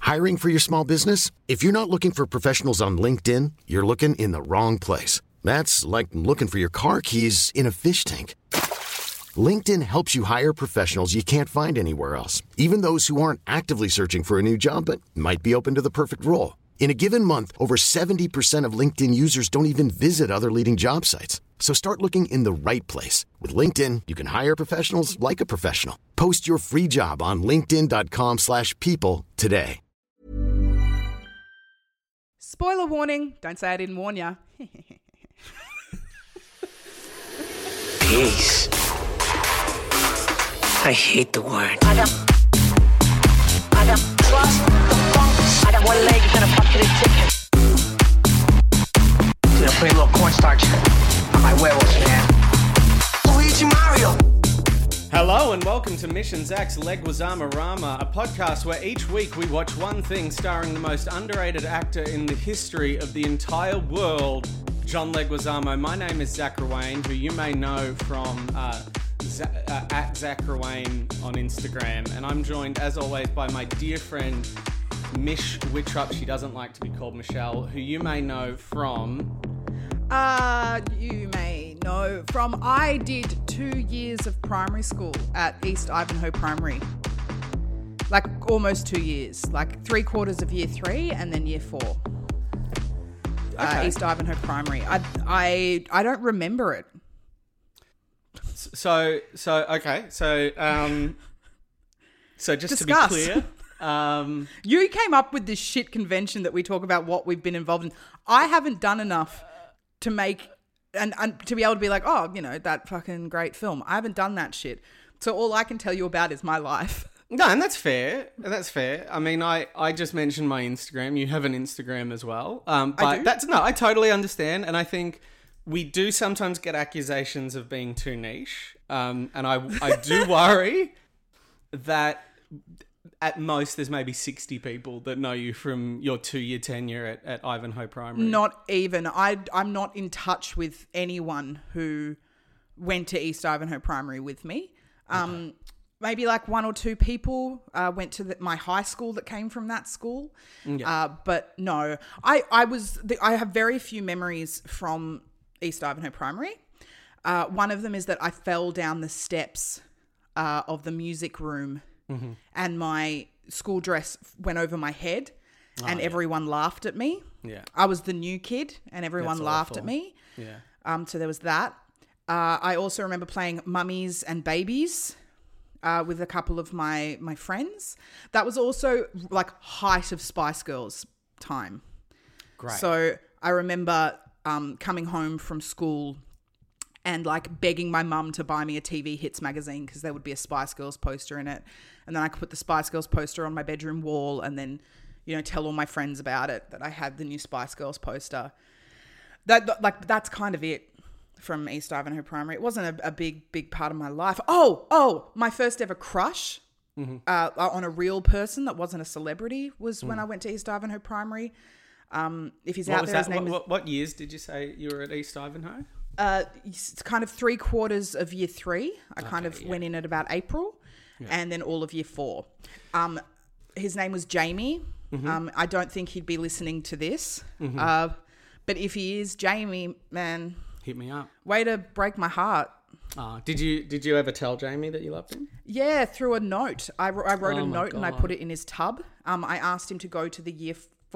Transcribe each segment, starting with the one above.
Hiring for your small business? If you're not looking for professionals on LinkedIn, you're looking in the wrong place. That's like looking for your car keys in a fish tank. LinkedIn helps you hire professionals you can't find anywhere else, even those who aren't actively searching for a new job but might be open to the perfect role. In a given month, over 70% of LinkedIn users don't even visit other leading job sites. So start looking in the right place. With LinkedIn, you can hire professionals like a professional. Post your free job on linkedin.com/people today. Spoiler warning. Don't say I didn't warn ya. Peace. I hate the word. I got trust, I got one leg and a bucket of chicken. Dude, I put a little cornstarch on my werewolves, man. Luigi Mario. Hello and welcome to Mission Zach's Leguizamo Rama, a podcast where each week we watch one thing starring the most underrated actor in the history of the entire world, John Leguizamo. My name is Zach Ruane, who you may know from at Zach Ruane on Instagram, and I'm joined as always by my dear friend Mish Wittrup. She doesn't like to be called Michelle, who you may know from... I did 2 years of primary school at East Ivanhoe Primary. Like almost 2 years, like 3/4 of year 3 and then year 4. Okay. East Ivanhoe Primary. I don't remember it. So just Discuss. to be clear, You came up with this shit convention that we talk about what we've been involved in. I haven't done enough to make and to be able to be like, oh, you know, that fucking great film. I haven't done that shit. So all I can tell you about is my life. no, and that's fair. That's fair. I mean, I just mentioned my Instagram. You have an Instagram as well. But I do? I totally understand, and I think we do sometimes get accusations of being too niche. And I do worry that at most there's maybe 60 people that know you from your 2-year tenure at Ivanhoe Primary. Not even. I'm not in touch with anyone who went to East Ivanhoe Primary with me. Maybe like 1 or 2 people went to my high school that came from that school. Yeah. But no, I have very few memories from East Ivanhoe Primary. One of them is that I fell down the steps of the music room and my school dress went over my head and everyone laughed at me. Yeah. I was the new kid and everyone laughed at me. Yeah. So there was that. I also remember playing mummies and babies with a couple of my friends. That was also like height of Spice Girls time. Great. So I remember coming home from school and like begging my mum to buy me a TV Hits magazine because there would be a Spice Girls poster in it. And then I could put the Spice Girls poster on my bedroom wall and then, you know, tell all my friends about it, that I had the new Spice Girls poster. That's kind of it from East Ivanhoe Primary. It wasn't a big part of my life. Oh, my first ever crush on a real person that wasn't a celebrity was when I went to East Ivanhoe Primary. If he's out there, his name is... What years did you say you were at East Ivanhoe? It's kind of 3/4 of year 3. I kind of went in at about April and then all of year 4. His name was Jamie. I don't think he'd be listening to this. But if he is, Jamie, man... Hit me up. Way to break my heart. Did you ever tell Jamie that you loved him? Yeah, through a note. I wrote a note and I put it in his tub. I asked him to go to the year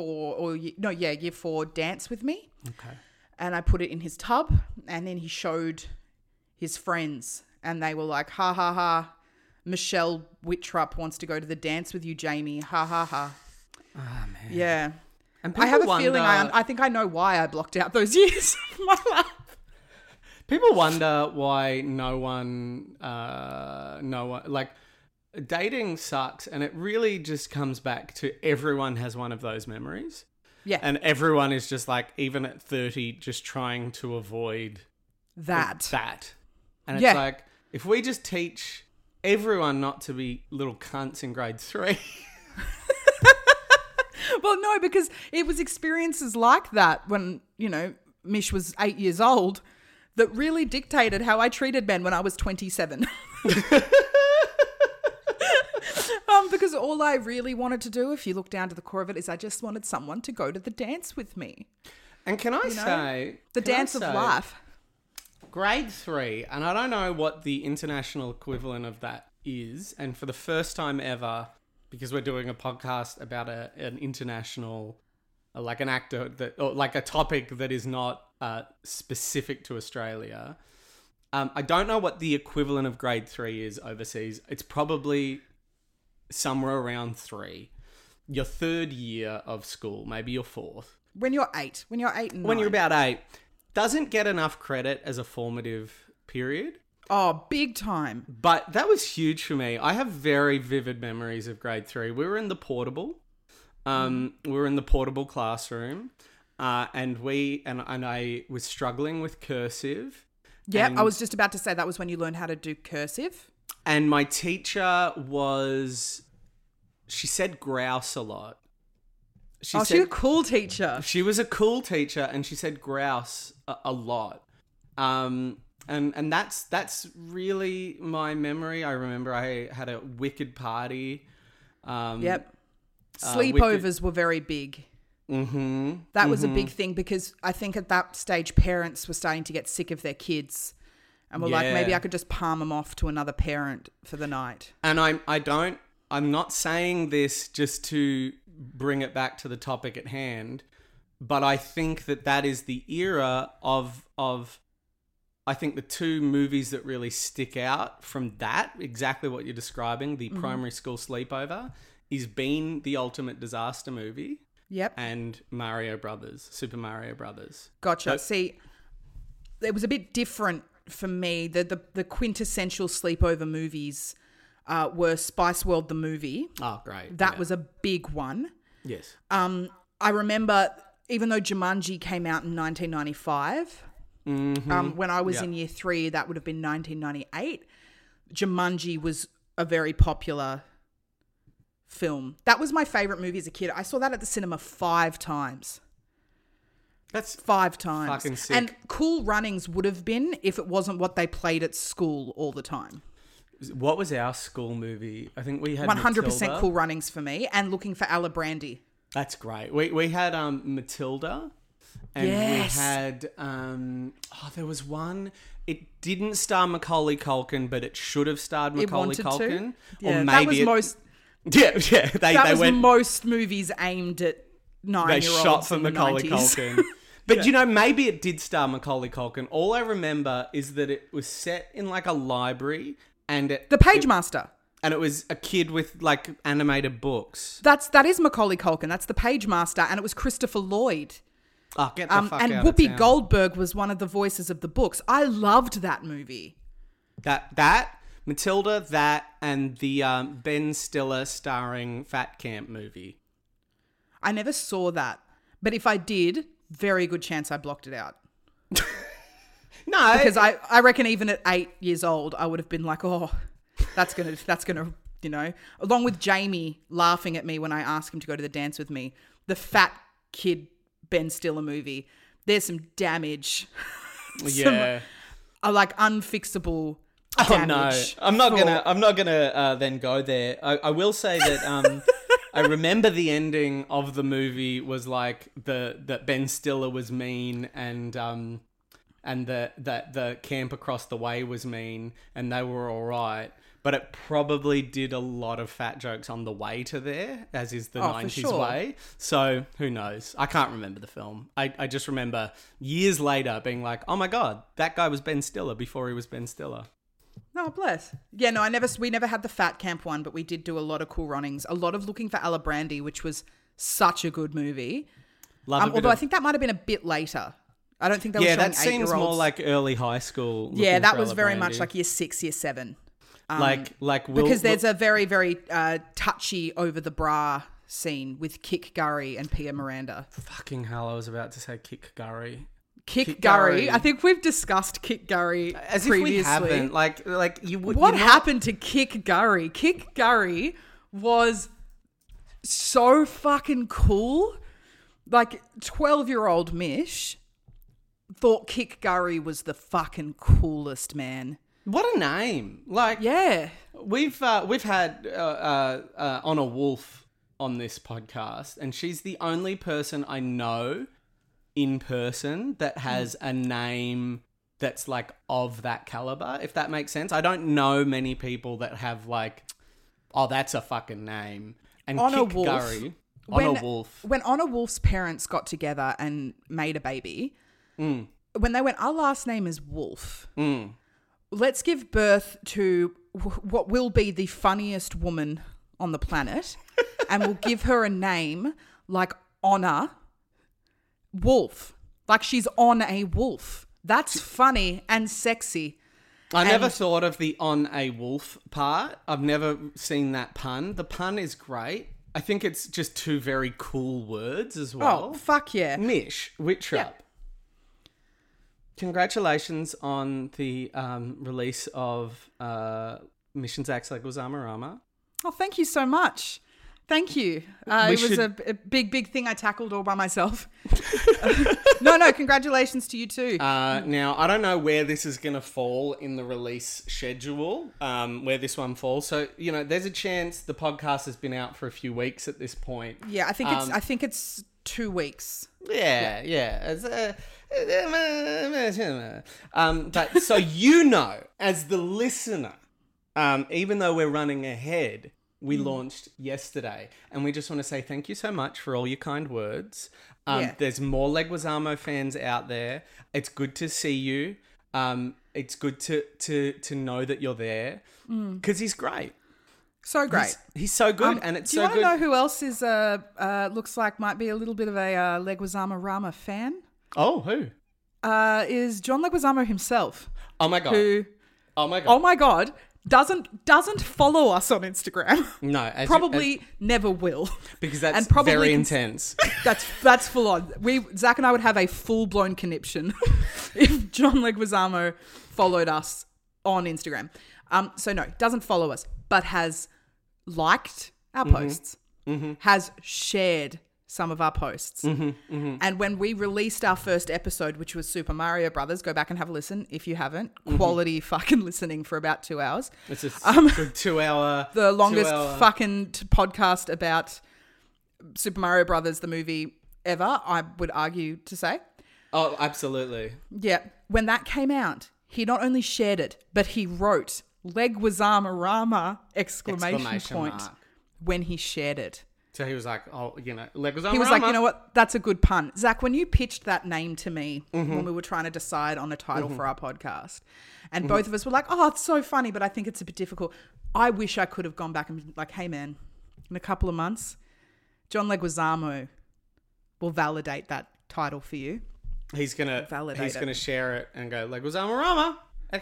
4 dance with me. Okay. And I put it in his tub and then he showed his friends and they were like, ha ha ha, Michelle Wittrup wants to go to the dance with you, Jamie. Ha ha ha. Oh, man. Yeah. And I have a feeling I think I know why I blocked out those years of my life. People wonder why no one, like, dating sucks, and it really just comes back to everyone has one of those memories. Yeah. And everyone is just like, even at 30, just trying to avoid that. And it's like, if we just teach everyone not to be little cunts in grade 3. Well, no, because it was experiences like that when, you know, Mish was 8 years old that really dictated how I treated men when I was 27. Because all I really wanted to do, if you look down to the core of it, is I just wanted someone to go to the dance with me. And can I say... The dance of life. Grade 3, and I don't know what the international equivalent of that is, and for the first time ever, because we're doing a podcast about an international, like an actor, or like a topic that is not specific to Australia, I don't know what the equivalent of grade 3 is overseas. It's probably somewhere around 3. Your third year of school, maybe your fourth. When you're 8 and 9. When you're about 8. Doesn't get enough credit as a formative period. Oh, big time. But that was huge for me. I have very vivid memories of grade 3. We were in the portable. We were in the portable classroom. And I was struggling with cursive. Yeah, and, I was just about to say that was when you learned how to do cursive. And my teacher she said grouse a lot. She's a cool teacher. She was a cool teacher, and she said grouse a lot. And that's really my memory. I remember I had a wicked party. Yep. Sleepovers were very big. Mm-hmm. That was a big thing because I think at that stage parents were starting to get sick of their kids and were like, maybe I could just palm them off to another parent for the night. And I'm not saying this just to bring it back to the topic at hand, but I think that is the era of I think the two movies that really stick out from that, exactly what you're describing, the primary school sleepover, is Bean the Ultimate Disaster movie. Yep. And Super Mario Brothers. Gotcha. See, it was a bit different for me. The quintessential sleepover movies were Spice World the movie. Oh, great. That was a big one. Yes. I remember, even though Jumanji came out in 1995, when I was in year 3, that would have been 1998. Jumanji was a very popular film. That was my favorite movie as a kid. I saw that at the cinema 5 times. That's 5 times. Fucking sick. And Cool Runnings would have been if it wasn't what they played at school all the time. What was our school movie? I think we had 100% Matilda. Cool Runnings for me, and Looking for Alabrandy. That's great. We had Matilda, and Yes. we had there was one. It didn't star Macaulay Culkin, but it should have starred Macaulay wanted Culkin. to. Yeah, or that maybe was most. Yeah. That They was most movies aimed at 9-year-olds. They shot for in the Macaulay 90s. Culkin. But, maybe it did star Macaulay Culkin. All I remember is that it was set in, like, a library and... The Page Master. And it was a kid with, like, animated books. That is Macaulay Culkin. That's the Page Master, and it was Christopher Lloyd. Oh, get the fuck and out Whoopi of town. Goldberg was one of the voices of the books. I loved that movie. That Matilda, that, and the Ben Stiller starring Fat Camp movie. I never saw that, but if I did, very good chance I blocked it out. No, Because I reckon even at 8 years old, I would have been like, oh, that's gonna, along with Jamie laughing at me when I asked him to go to the dance with me, the fat kid Ben Stiller movie. There's some damage. Yeah. Like unfixable Oh damage. no, I'm not gonna then go there. I will say that I remember the ending of the movie was like that Ben Stiller was mean and the camp across the way was mean and they were all right. But it probably did a lot of fat jokes on the way to there, as is the 90s way. So who knows? I can't remember the film. I just remember years later being like, oh my God, that guy was Ben Stiller before he was Ben Stiller. Oh, bless. Yeah, no, we never had the Fat Camp one, but we did do a lot of Cool Runnings, a lot of Looking for Alabrandy, which was such a good movie. Although I think that might have been a bit later. I don't think they were showing 8-year-olds. Yeah, that seems more like early high school. Yeah, that was very much like year 6, year 7. Because there's a very, very touchy over the bra scene with Kik Gurry and Pia Miranda. Fucking hell, I was about to say Kik Gurry. Kik Gurry. I think we've discussed Kik Gurry as previously. If we haven't. Like you would. What happened to Kik Gurry? Kik Gurry was so fucking cool. Like 12-year-old Mish thought Kik Gurry was the fucking coolest, man. What a name! Like, yeah, We've had Honor Wolf on this podcast, and she's the only person I know in person that has a name that's like of that caliber, if that makes sense. I don't know many people that have like, oh, that's a fucking name. And Honor Kick Wolf. Gurry. Honor Wolf. When Honor Wolf's parents got together and made a baby, when they went, our last name is Wolf. Let's give birth to what will be the funniest woman on the planet, and we'll give her a name like Honor Wolf. Like she's on a wolf. That's funny and sexy. I never thought of the on a wolf part. I've never seen that pun. The pun is great. I think it's just two very cool words as well. Oh, fuck yeah. Mish Wittrup. Yeah. Congratulations on the release of Mission Zach's Leguizamo Rama. Oh, thank you so much. Thank you. It was a big thing I tackled all by myself. No, congratulations to you too. Now, I don't know where this is going to fall in the release schedule, where this one falls. So, there's a chance the podcast has been out for a few weeks at this point. Yeah, I think it's 2 weeks. Yeah. But so as the listener, even though we're running ahead, we launched yesterday, and we just want to say thank you so much for all your kind words. There's more Leguizamo fans out there. It's good to see you. It's good to know that you're there, because he's great. So great. He's so good, and it's so good. Do you want to know who else is looks like might be a little bit of a Leguizamo Rama fan? Oh, who? Is John Leguizamo himself. Oh my god. Oh my god. Doesn't follow us on Instagram. No, probably never will, because that's and probably very intense. That's full on. Zach and I would have a full blown conniption if John Leguizamo followed us on Instagram. So no, doesn't follow us, but has liked our posts, has shared some of our posts. And when we released our first episode, which was Super Mario Brothers, go back and have a listen if you haven't. Quality fucking listening for about 2 hours. It's a good 2 hour. The longest fucking podcast about Super Mario Brothers, the movie ever, I would argue to say. Oh, absolutely. Yeah. When that came out, he not only shared it, but he wrote Leguizamo Rama ! When he shared it. So he was like, Leguizamo He was Rama. like, you know what? That's a good pun. Zach, when you pitched that name to me when we were trying to decide on a title for our podcast, and both of us were like, oh, it's so funny, but I think it's a bit difficult. I wish I could have gone back and been like, hey, man, in a couple of months, John Leguizamo will validate that title for you. He's gonna share it and go, Leguizamo Rama! !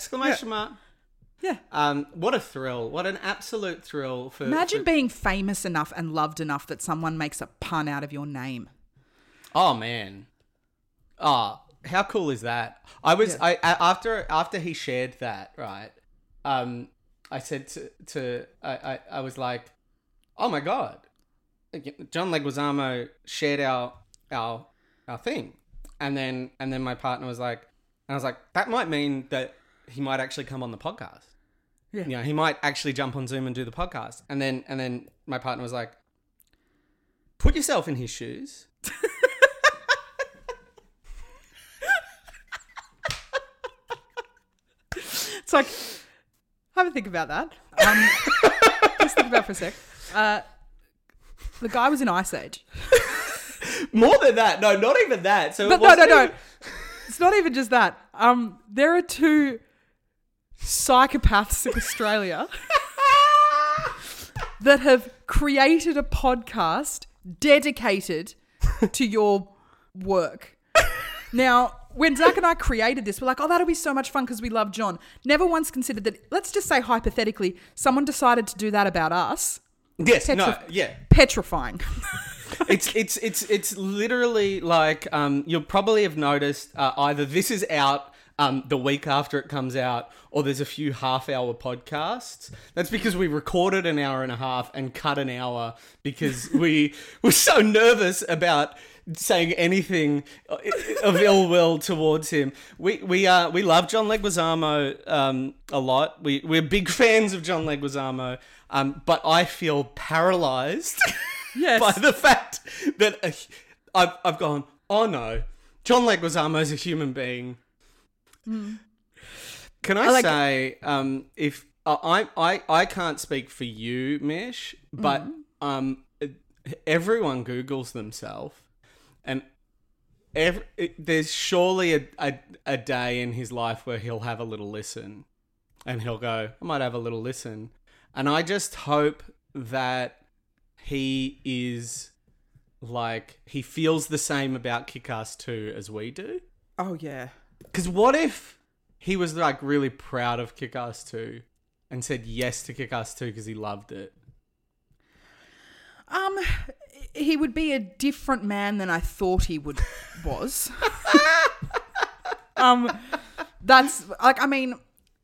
Yeah. What a thrill. What an absolute thrill. Imagine being famous enough and loved enough that someone makes a pun out of your name. Oh, man. Oh, how cool is that? After he shared that, right, I said I was like, oh my God, John Leguizamo shared our thing. And then my partner was like, and I was like, that might mean that he might actually come on the podcast. Yeah. He might actually jump on Zoom and do the podcast. And then my partner was like, put yourself in his shoes. It's like, have a think about that. Just think about it for a sec. The guy was in Ice Age. More than that. No, not even that. So, but no. It's not even just that. There are two psychopaths in Australia that have created a podcast dedicated to your work. Now, when Zach and I created this, we're like, oh, that'll be so much fun because we love John. Never once considered that, let's just say hypothetically, someone decided to do that about us. Yes, Petrifying. It's literally like, you'll probably have noticed either this is out the week after it comes out, or there's a few half-hour podcasts. That's because we recorded an hour and a half and cut an hour because we were so nervous about saying anything of ill will towards him. We love John Leguizamo a lot. We're big fans of John Leguizamo, but I feel paralysed by the fact that I've gone, oh no, John Leguizamo is a human being. Can I say, if I can't speak for you, Mish, but everyone Googles themselves, and there's surely a day in his life where he'll have a little listen, and he'll go, I might have a little listen, and I just hope that he is like, he feels the same about Kick-Ass 2 as we do. Oh yeah. Because what if he was like really proud of Kick-Ass 2 and said yes to Kick-Ass 2 because he loved it? He would be a different man than I thought he was. That's like, I mean,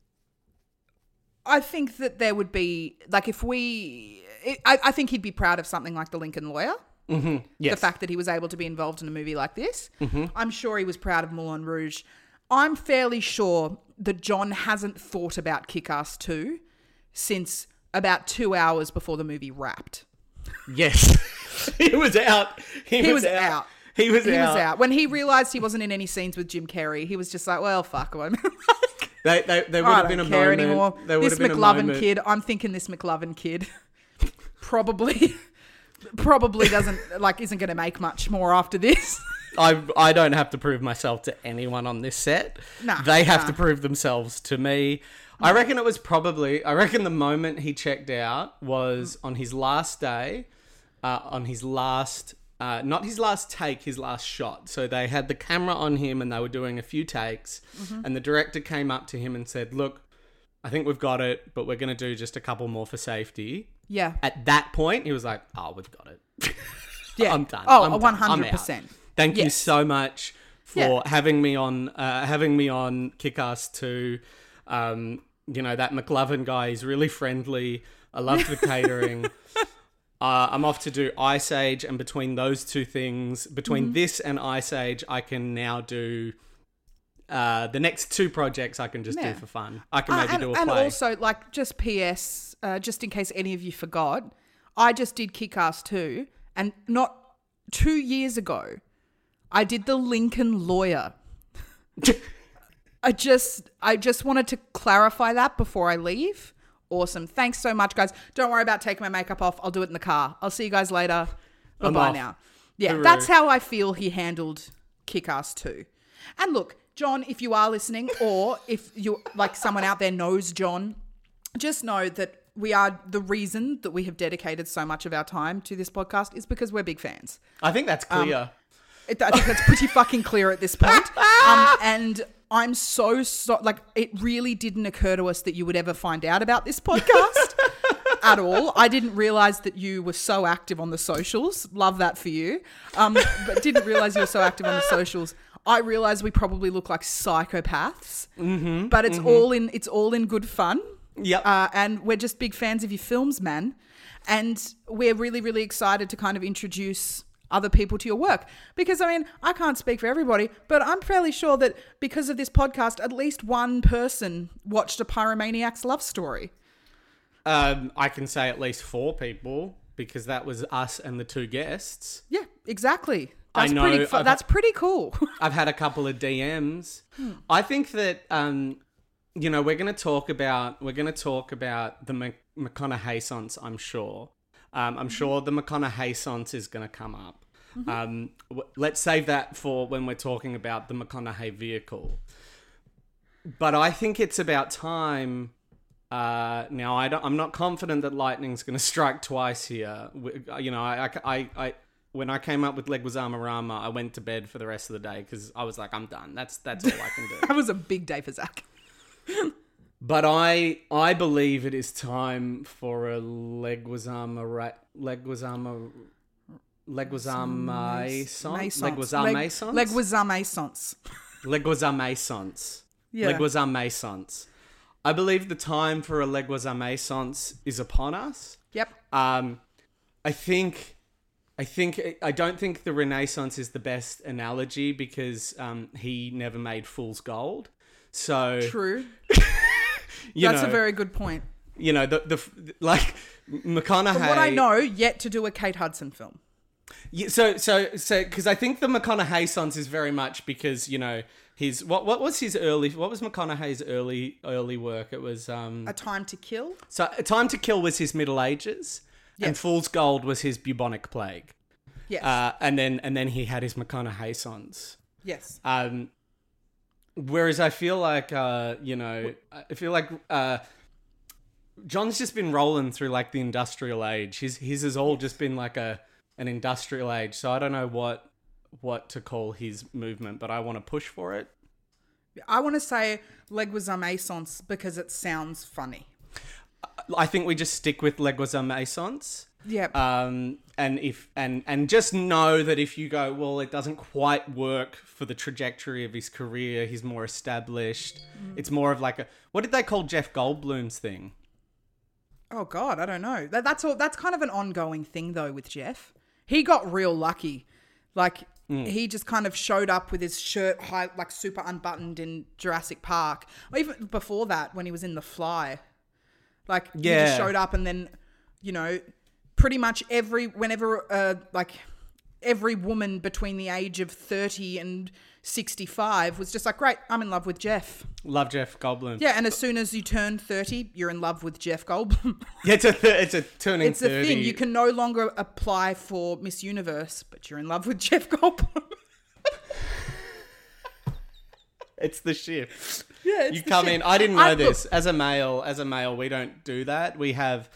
I think that there would be like, I think he'd be proud of something like The Lincoln Lawyer. Mm-hmm. Yes. The fact that he was able to be involved in a movie like this. Mm-hmm. I'm sure he was proud of Moulin Rouge. I'm fairly sure that John hasn't thought about Kick-Ass 2 since about 2 hours before the movie wrapped. Yes. He was out. He was out. He was out. When he realised he wasn't in any scenes with Jim Carrey, he was just like, well, fuck. There would have been a moment. Anymore. This McLovin kid, I'm thinking this McLovin kid probably isn't going to make much more after this. I don't have to prove myself to anyone on this set. They have to prove themselves to me. I reckon the moment he checked out was on his last day, not his last take, his last shot. So they had the camera on him and they were doing a few takes, and the director came up to him and said, look, I think we've got it, but we're going to do just a couple more for safety. Yeah. At that point, he was like, oh, we've got it. Yeah. I'm done. Oh, I'm 100%. Thank you so much for having me on Kick-Ass 2. That McLovin guy is really friendly. I love the catering. I'm off to do Ice Age, and between those two things, this and Ice Age, I can now do the next two projects I can just do for fun. I can maybe do a play. And also, like, just PS, just in case any of you forgot, I just did Kick-Ass 2, and not 2 years ago, I did The Lincoln Lawyer. I just wanted to clarify that before I leave. Awesome. Thanks so much, guys. Don't worry about taking my makeup off. I'll do it in the car. I'll see you guys later. Bye-bye now. Yeah, Hooroo. That's how I feel he handled Kick-Ass 2. And look, John, if you are listening, or if you like someone out there knows John, just know that we are the reason that we have dedicated so much of our time to this podcast is because we're big fans. I think that's clear. I think that's pretty fucking clear at this point. And I'm so like, it really didn't occur to us that you would ever find out about this podcast at all. I didn't realize that you were so active on the socials. Love that for you. But didn't realize you were so active on the socials. I realize we probably look like psychopaths, but it's all in good fun. Yep. And we're just big fans of your films, man. And we're really, really excited to kind of introduce other people to your work. Because, I mean, I can't speak for everybody, but I'm fairly sure that because of this podcast, at least one person watched a Pyromaniac's love story. I can say at least 4 people, because that was us and the 2 guests. Yeah, exactly. That's That's pretty cool. I've had a couple of DMs. I think that we're going to talk about the McConaughey-sance, I'm sure. I'm sure the McConaughey-sance is going to come up. Let's save that for when we're talking about the McConaughey vehicle. But I think it's about time. Now, I'm not confident that lightning's going to strike twice here. When I came up with Leguizamo Rama, I went to bed for the rest of the day because I was like, I'm done. That's all I can do. That was a big day for Zach. But I believe it is time for a Leguizamo Yeah. Leguizamo-sance. I believe the time for a Leguizamo-sance is upon us. Yep. I think I don't think the Renaissance is the best analogy because he never made fool's gold. So True. you That's know, a very good point. you know the like McConaughey. From what I know, yet to do a Kate Hudson film. Yeah, so because I think the McConaughey sons is very much because, you know, his what was McConaughey's early work? It was A Time to Kill. so Time to Kill was his Middle Ages, and Yes. Fool's Gold was his bubonic plague. Yes. And then he had his McConaughey sons. Yes. Whereas I feel like John's just been rolling through like the industrial age. His has all just been like an industrial age. So I don't know what to call his movement, but I want to push for it. I want to say Leguizamo because it sounds funny. I think we just stick with Leguizamo. Yep. And just know that if you go, well, it doesn't quite work for the trajectory of his career. He's more established. It's more of like what did they call Jeff Goldblum's thing? Oh God, I don't know. That's all. That's kind of an ongoing thing though with Jeff. He got real lucky. Like he just kind of showed up with his shirt high, like super unbuttoned in Jurassic Park. Or even before that, when he was in The Fly, like he just showed up, and then pretty much every woman between the age of 30 and 65 was just like, great, I'm in love with Jeff. Love Jeff Goldblum. Yeah, and as soon as you turn 30, you're in love with Jeff Goldblum. Yeah, it's a turning It's 30. a thing. You can no longer apply for Miss Universe, but you're in love with Jeff Goldblum. It's the shift. Yeah, it's you the come shift. in. I didn't know this. Look, As a male, we don't do that. We have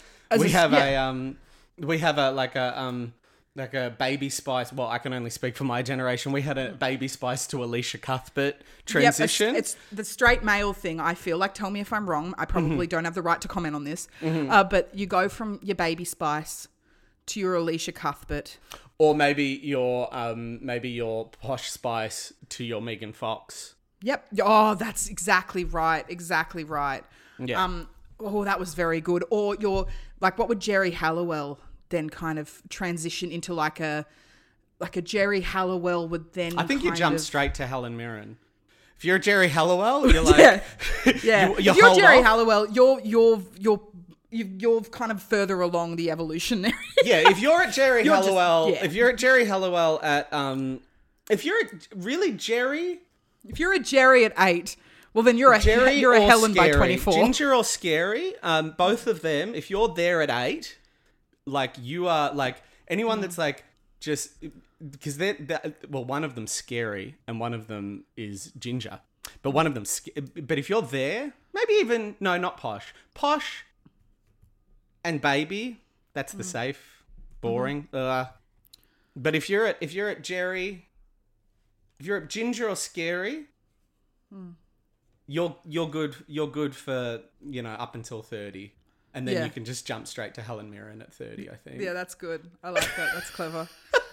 like a Baby Spice. Well, I can only speak for my generation. We had a Baby Spice to Alicia Cuthbert transition. Yep, it's the straight male thing, I feel like. Tell me if I'm wrong. I probably don't have the right to comment on this. But you go from your Baby Spice to your Alicia Cuthbert. Or maybe your Posh Spice to your Megan Fox. Yep. Oh, that's exactly right. Exactly right. Yeah. Oh, that was very good. Or your, like, what would Jerry Halliwell then kind of transition into like a Jerry Halliwell would then I think you kind jump of- straight to Helen Mirren. If you're Jerry Halliwell, you're like, yeah. you If you're hold Jerry off. Halliwell, you're kind of further along the evolutionary. Yeah, if you're at Jerry You're just- Halliwell, yeah. if you're at Jerry Halliwell at if you're really Jerry, If you're a Jerry at 8, well then you're a or Helen by Scary, 24. Ginger or Scary, both of them. If you're there at 8, like you are, like anyone that's like just because one of them's Scary and one of them is Ginger, but one of them's. But if you're there, maybe even no, not Posh, and Baby. That's the safe, boring. But if you're at Jerry, if you're at Ginger or Scary, you're good. You're good for up until 30, and then Yeah. you can just jump straight to Helen Mirren at 30. I think. Yeah, that's good. I like that. That's clever.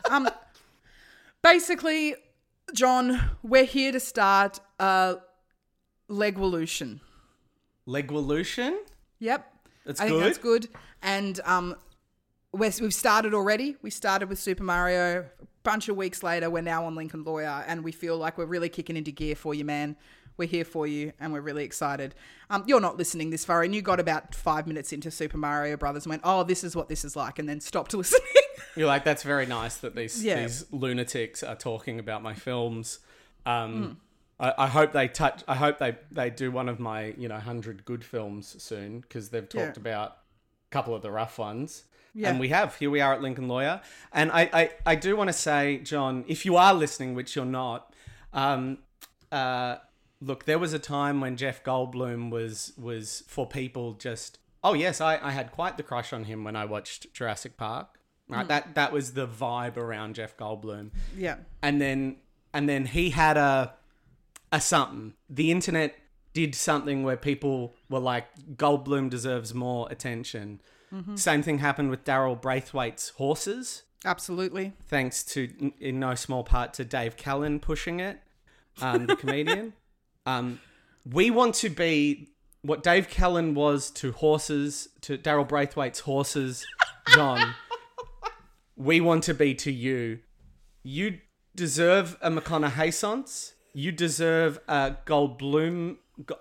Basically, John, we're here to start Legwolution. Legwolution. Yep. That's I think good. that's good. And we've started already. We started with Super Mario. A bunch of weeks later, we're now on Lincoln Lawyer, and we feel like we're really kicking into gear for you, man. We're here for you, and we're really excited. You're not listening this far, and you got about 5 minutes into Super Mario Brothers and went, oh, this is what this is like, and then stopped listening. You're like, that's very nice that these Yeah. these lunatics are talking about my films. I hope they touch. I hope they do one of my 100 good films soon, because they've talked Yeah. about a couple of the rough ones. Yeah. And here we are at Lincoln Lawyer. And I do want to say, John, if you are listening, which you're not, look, there was a time when Jeff Goldblum was for people just, oh yes, I had quite the crush on him when I watched Jurassic Park. Right? That was the vibe around Jeff Goldblum. Yeah. And then he had a something. The internet did something where people were like, Goldblum deserves more attention. Same thing happened with Daryl Braithwaite's Horses, Absolutely. thanks to, in no small part, to Dave Callan pushing it, the comedian. We want to be what Dave Callan was to Horses, to Daryl Braithwaite's Horses, John. we want to be to you. You deserve a McConaughey-sance. You deserve a gold bloom.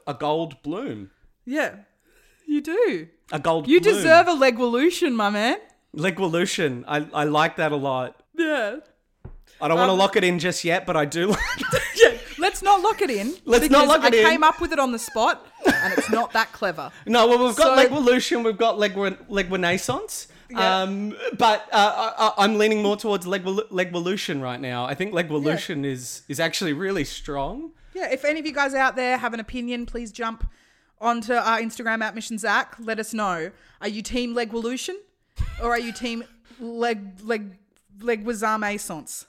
Yeah, you do. A gold You bloom. deserve a Legvolution, my man. Legvolution. I like that a lot. Yeah. I don't want to lock it in just yet, but I do like it. Yeah, let's not lock it in. Let's not lock it in. I came up with it on the spot, and it's not that clever. No, well, we've got So- Legvolution, we've got Legrenaissance. Yeah. But I'm leaning more towards Legvolution right now. I think Legvolution is actually really strong. Yeah, if any of you guys out there have an opinion, please jump onto our Instagram at Mission Zach. Let us know. Are you team Legvolution or are you team Legwazamaissance?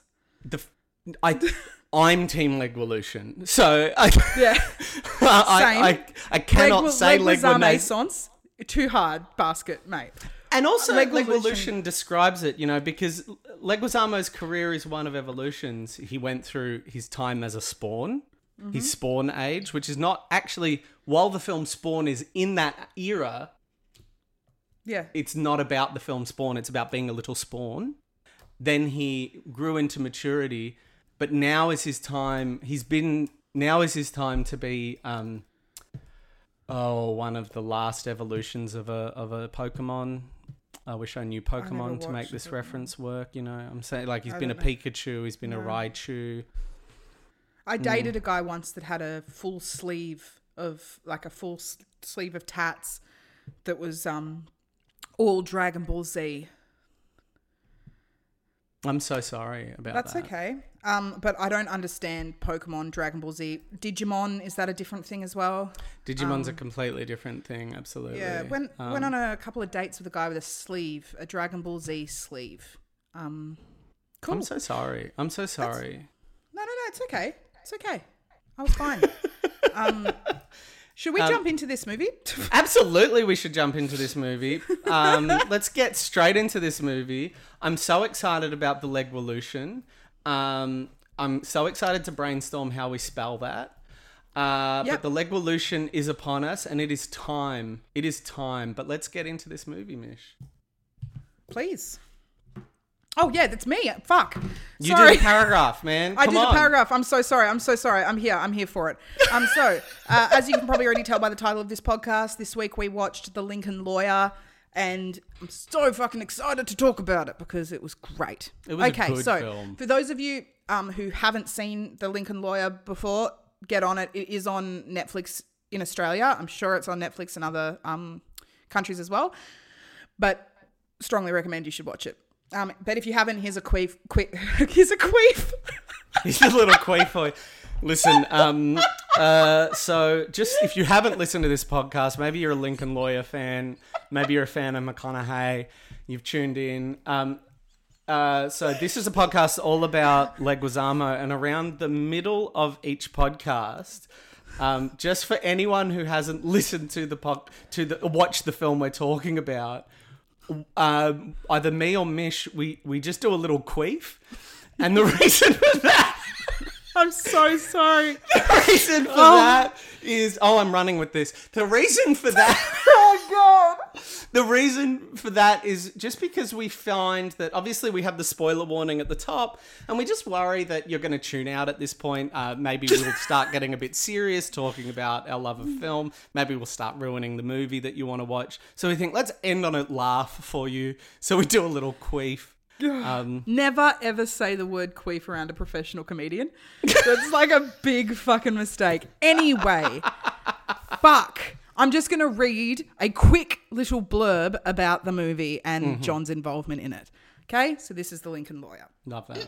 I'm Team Legvolution, so Yeah. I cannot say Legrenaissance. Legwazamaissance. Too hard basket, mate. And also, Legvolution. Legvolution describes it, because Leguizamo's career is one of evolutions. He went through his time as a spawn, his spawn age, which is not actually, while the film Spawn is in that era, Yeah. it's not about the film Spawn, it's about being a little spawn. Then he grew into maturity, but now is his time, now is his time to be, one of the last evolutions of a Pokemon. I wish I knew Pokemon to make this reference work, I'm saying, like, he's been a Pikachu, he's been a Raichu. I dated a guy once that had a full sleeve of, sleeve of tats that was all Dragon Ball Z. I'm so sorry about that. That's okay. But I don't understand Pokemon, Dragon Ball Z. Digimon, is that a different thing as well? Digimon's a completely different thing, absolutely. Yeah, went on a couple of dates with a guy with a sleeve, a Dragon Ball Z sleeve. Cool. I'm so sorry. No, it's okay. It's okay. I was fine. Should we jump into this movie? Absolutely, we should jump into this movie. Let's get straight into this movie. I'm so excited about the Legvolution. I'm so excited to brainstorm how we spell that. But the Legvolution is upon us, and it is time. It is time. But let's get into this movie, Mish. Please. Oh, yeah, that's me. Fuck. You Sorry. did a paragraph, man. I Come did on. the paragraph. I'm so sorry. I'm here for it. As you can probably already tell by the title of this podcast, this week we watched The Lincoln Lawyer, and I'm so fucking excited to talk about it because it was great. It was a good film. For those of you who haven't seen The Lincoln Lawyer before, get on it. It is on Netflix in Australia. I'm sure it's on Netflix in other countries as well, but strongly recommend you should watch it. But if you haven't, here's a queef. Here's a queef. He's a little queef for you. Listen, so just if you haven't listened to this podcast, maybe you're a Lincoln Lawyer fan, maybe you're a fan of McConaughey, you've tuned in. So this is a podcast all about Leguizamo, and around the middle of each podcast, just for anyone who hasn't listened to watch the film we're talking about, either me or Mish, we just do a little queef, and the reason for that, I'm so sorry. the reason for that is, I'm running with this. The reason for that, Oh God. the reason for that is just because we find that obviously we have the spoiler warning at the top, and we just worry that you're going to tune out at this point. Maybe we'll start getting a bit serious talking about our love of film. Maybe we'll start ruining the movie that you want to watch. So we think, let's end on a laugh for you. So we do a little queef. Never ever say the word queef around a professional comedian. That's like a big fucking mistake. Anyway, fuck. I'm just going to read a quick little blurb about the movie and John's involvement in it. Okay? So this is The Lincoln Lawyer. Love that.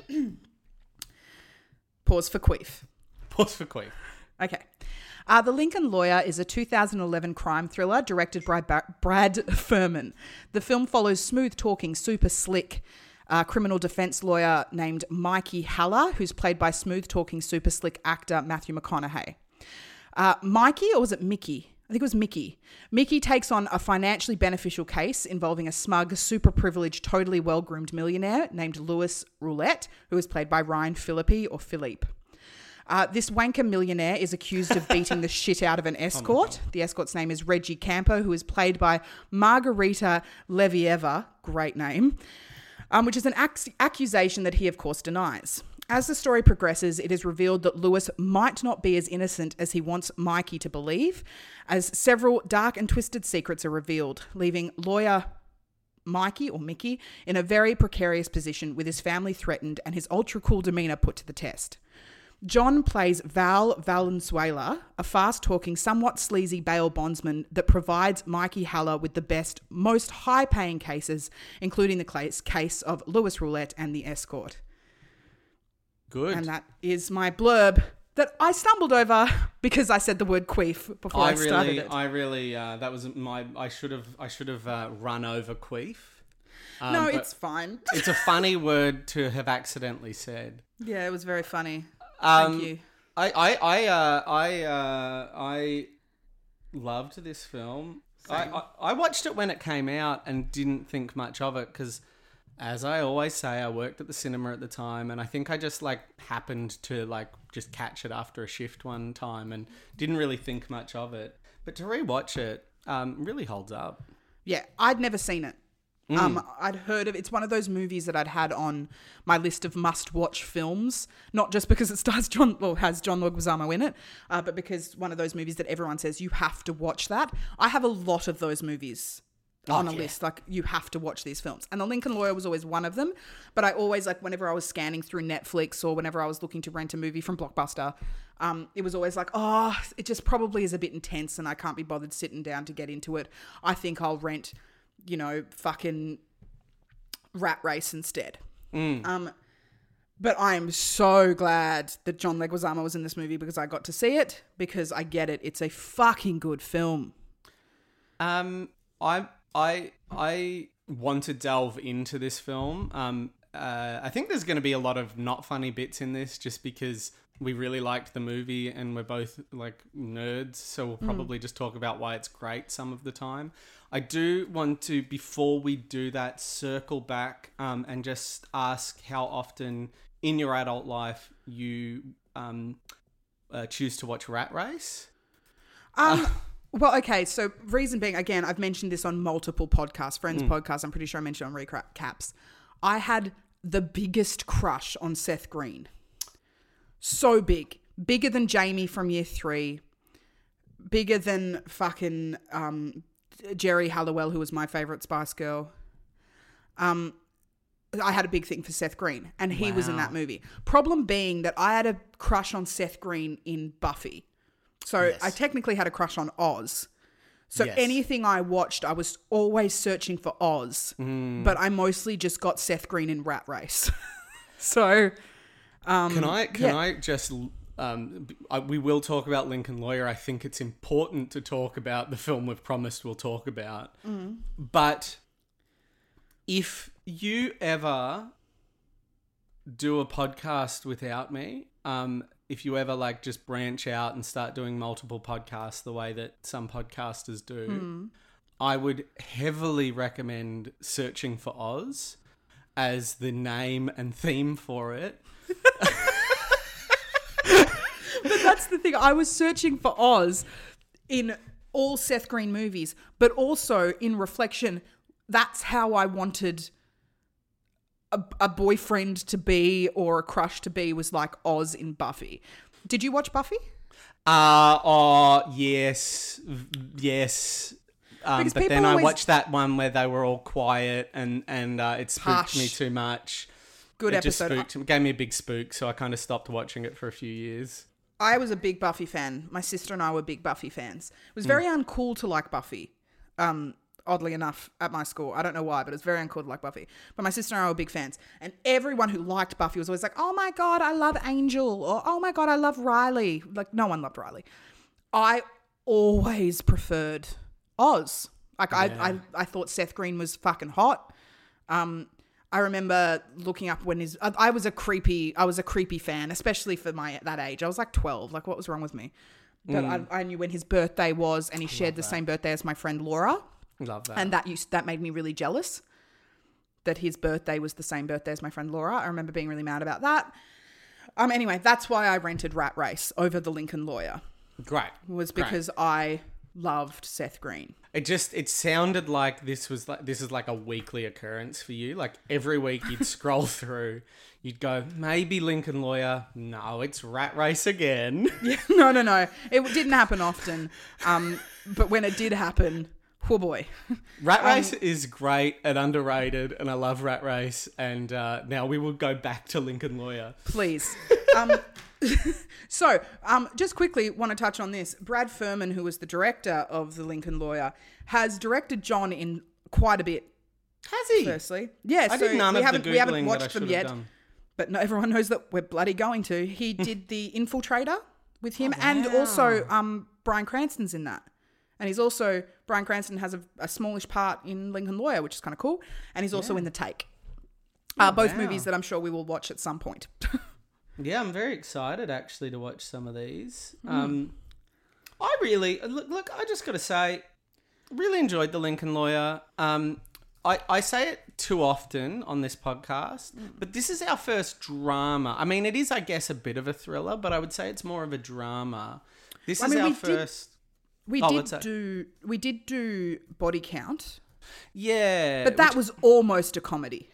Pause for queef. Pause for queef. Okay. The Lincoln Lawyer is a 2011 crime thriller directed by Brad Furman. The film follows smooth-talking, super slick criminal defense lawyer named Mikey Haller, who's played by smooth-talking, super slick actor Matthew McConaughey. Mikey, or was it Mickey? I think it was Mickey. Mickey takes on a financially beneficial case involving a smug, super privileged, totally well-groomed millionaire named Louis Roulette, who is played by Ryan Phillippe or Philippe. This wanker millionaire is accused of beating the shit out of an escort. The escort's name is Reggie Campo, who is played by Margarita Levieva. Great name. which is an accusation that he, of course, denies. As the story progresses, it is revealed that Lewis might not be as innocent as he wants Mikey to believe, as several dark and twisted secrets are revealed, leaving lawyer Mikey, or Mickey, in a very precarious position with his family threatened and his ultra-cool demeanour put to the test. John plays Val Valenzuela, a fast-talking, somewhat sleazy bail bondsman that provides Mikey Haller with the best, most high-paying cases, including the case of Lewis Roulette and the Escort. Good. And that is my blurb that I stumbled over because I said the word queef before I started it. That was I should have run over queef. No, it's fine. It's a funny word to have accidentally said. Yeah, it was very funny. Thank you. I loved this film. I watched it when it came out and didn't think much of it because, as I always say, I worked at the cinema at the time, and I think I just happened to just catch it after a shift one time and didn't really think much of it. But to rewatch it, really holds up. Yeah, I'd never seen it. I'd heard of it. It's one of those movies that I'd had on my list of must-watch films, not just because it has John Leguizamo in it, but because one of those movies that everyone says you have to watch that. I have a lot of those movies on a list, you have to watch these films. And The Lincoln Lawyer was always one of them, but I always, whenever I was scanning through Netflix or whenever I was looking to rent a movie from Blockbuster, it was always it just probably is a bit intense and I can't be bothered sitting down to get into it. I think I'll rent fucking Rat Race instead. But I am so glad that John Leguizamo was in this movie because I got to see it, because I get it. It's a fucking good film. I want to delve into this film. I think there's going to be a lot of not funny bits in this just because we really liked the movie and we're both nerds. So we'll probably just talk about why it's great some of the time. I do want to, before we do that, circle back and just ask how often in your adult life you choose to watch Rat Race. Well, okay, so reason being, again, I've mentioned this on multiple podcasts, Friends podcasts, I'm pretty sure I mentioned it on Recaps. I had the biggest crush on Seth Green. So big. Bigger than Jamie from Year 3. Bigger than fucking Jerry Halliwell, who was my favourite Spice Girl. I had a big thing for Seth Green, and he was in that movie. Problem being that I had a crush on Seth Green in Buffy. So yes. I technically had a crush on Oz. So anything I watched, I was always searching for Oz. But I mostly just got Seth Green in Rat Race. So... Can I just... we will talk about Lincoln Lawyer. I think it's important to talk about the film we've promised we'll talk about. But if you ever do a podcast without me... if you ever just branch out and start doing multiple podcasts the way that some podcasters do, I would heavily recommend searching for Oz as the name and theme for it. But that's the thing. I was searching for Oz in all Seth Green movies, but also in reflection, that's how I wanted a boyfriend to be or a crush to be, was like Oz in Buffy. Did you watch Buffy? Yes. But then I watched that one where they were all quiet and it spooked me too much. Good episode. It gave me a big spook, so I kind of stopped watching it for a few years. I was a big Buffy fan. My sister and I were big Buffy fans. It was very uncool to like Buffy. Oddly enough, at my school. I don't know why, but it's very uncool to like Buffy. But my sister and I were big fans. And everyone who liked Buffy was always like, oh my God, I love Angel. Or, oh my God, I love Riley. No one loved Riley. I always preferred Oz. I thought Seth Green was fucking hot. I remember looking up when I was a creepy fan, especially for that age. I was 12. What was wrong with me? But I knew when his birthday was, and he shared the same birthday as my friend Laura. Love that. And that made me really jealous that his birthday was the same birthday as my friend Laura. I remember being really mad about that. Anyway, that's why I rented Rat Race over The Lincoln Lawyer. Great. Was because I loved Seth Green. It sounded like this is like a weekly occurrence for you. Like every week you'd scroll through, you'd go, maybe Lincoln Lawyer. No, it's Rat Race again. Yeah, no. It didn't happen often. But when it did happen, oh boy. Rat Race is great and underrated, and I love Rat Race. And now we will go back to Lincoln Lawyer. Please. So, just quickly want to touch on this. Brad Furman, who was the director of The Lincoln Lawyer, has directed John in quite a bit. Has he? Firstly. Yeah, I so did none we of the haven't, we haven't Googling that I watched should them have yet. done. But no, everyone knows that we're bloody going to. He did The Infiltrator with him, and also Bryan Cranston's in that. And he's also, Bryan Cranston has a smallish part in Lincoln Lawyer, which is kind of cool. And he's also in The Take. Both movies that I'm sure we will watch at some point. Yeah, I'm very excited actually to watch some of these. I really look. I just got to say, really enjoyed The Lincoln Lawyer. I say it too often on this podcast, but this is our first drama. I mean, it is, I guess, a bit of a thriller, but I would say it's more of a drama. This is our first. We did do Body Count. Yeah. But that was almost a comedy.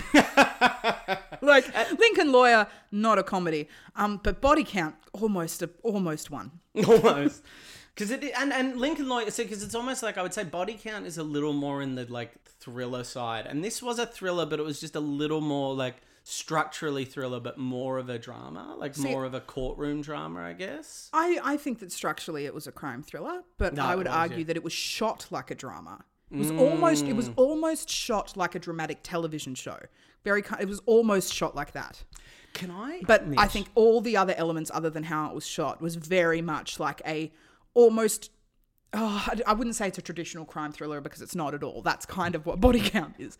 Like Lincoln Lawyer, not a comedy. But Body Count, almost one. Almost. Because and Lincoln Lawyer, because it's almost like, I would say Body Count is a little more in the like thriller side. And this was a thriller, but it was just a little more like structurally thriller, but more of a drama, like more of a courtroom drama, I guess. I think that structurally it was a crime thriller, but No, I would argue that it was shot like a drama. It was almost shot like a dramatic television show. It was almost shot like that. Can I? But I think all the other elements, other than how it was shot, was very much like almost. Oh, I wouldn't say it's a traditional crime thriller because it's not at all. That's kind of what Body Count is.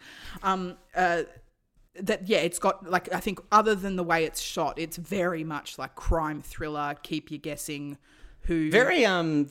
It's got like, I think other than the way it's shot, it's very much like crime thriller. Keep you guessing. Very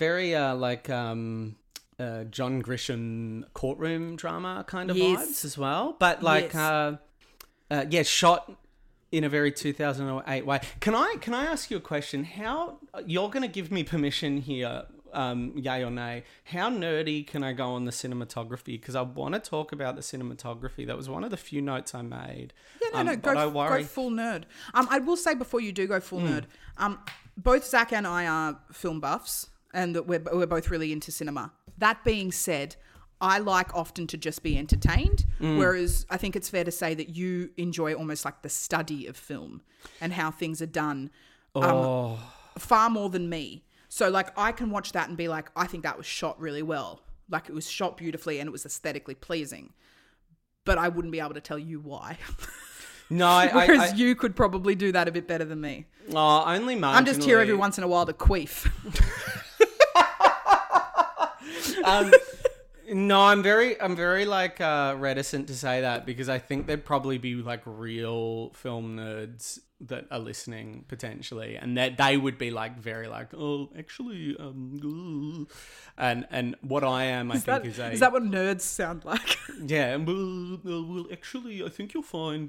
John Grisham courtroom drama kind of vibes as well. But like, shot in a very 2008 way. Can I ask you a question? How, you're going to give me permission here, yay or nay, how nerdy can I go on the cinematography? Because I want to talk about the cinematography. That was one of the few notes I made. Yeah, go full nerd. I will say before you do go full nerd, both Zach and I are film buffs, and that we're both really into cinema. That being said, I like often to just be entertained, whereas I think it's fair to say that you enjoy almost like the study of film and how things are done far more than me. So like I can watch that and be like, I think that was shot really well. Like it was shot beautifully and it was aesthetically pleasing. But I wouldn't be able to tell you why. No, whereas you could probably do that a bit better than me. Oh, only marginally. I'm just here every once in a while to queef. No, I'm very like reticent to say that because I think there'd probably be like real film nerds that are listening potentially, and that they would be like very like, oh, actually, and what I am, is that what nerds sound like? Yeah, well, actually, I think you'll find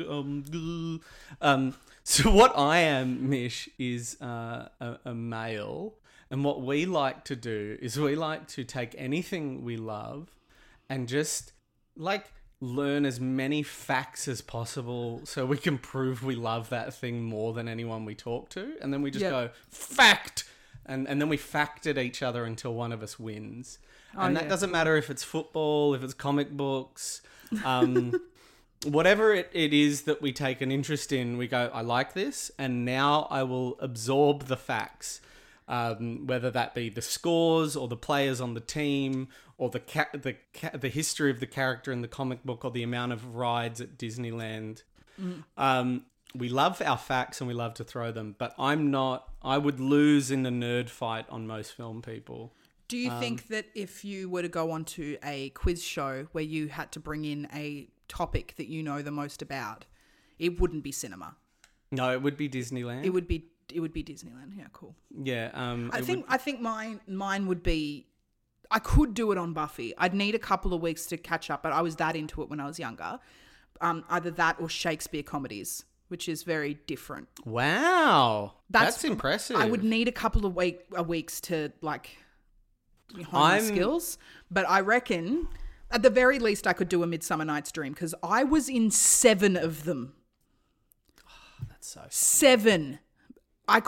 so what I am, Mish, is a male. And what we like to do is we like to take anything we love and just like learn as many facts as possible so we can prove we love that thing more than anyone we talk to. And then we just go, fact! And then we fact at each other until one of us wins. And that doesn't matter if it's football, if it's comic books, whatever it is that we take an interest in, we go, I like this, and now I will absorb the facts. Whether that be the scores or the players on the team or the history of the character in the comic book or the amount of rides at Disneyland. We love our facts and we love to throw them, but I would lose in the nerd fight on most film people. Do you think that if you were to go onto a quiz show where you had to bring in a topic that you know the most about, it wouldn't be cinema? No, it would be Disneyland. It would be Disneyland. Yeah, cool. Yeah. I think mine would be, I could do it on Buffy. I'd need a couple of weeks to catch up, but I was that into it when I was younger. Either that or Shakespeare comedies, which is very different. Wow. That's impressive. I would need a couple of weeks to like my skills. But I reckon, at the very least, I could do A Midsummer Night's Dream because I was in 7 of them. Oh, that's so funny. 7. I'd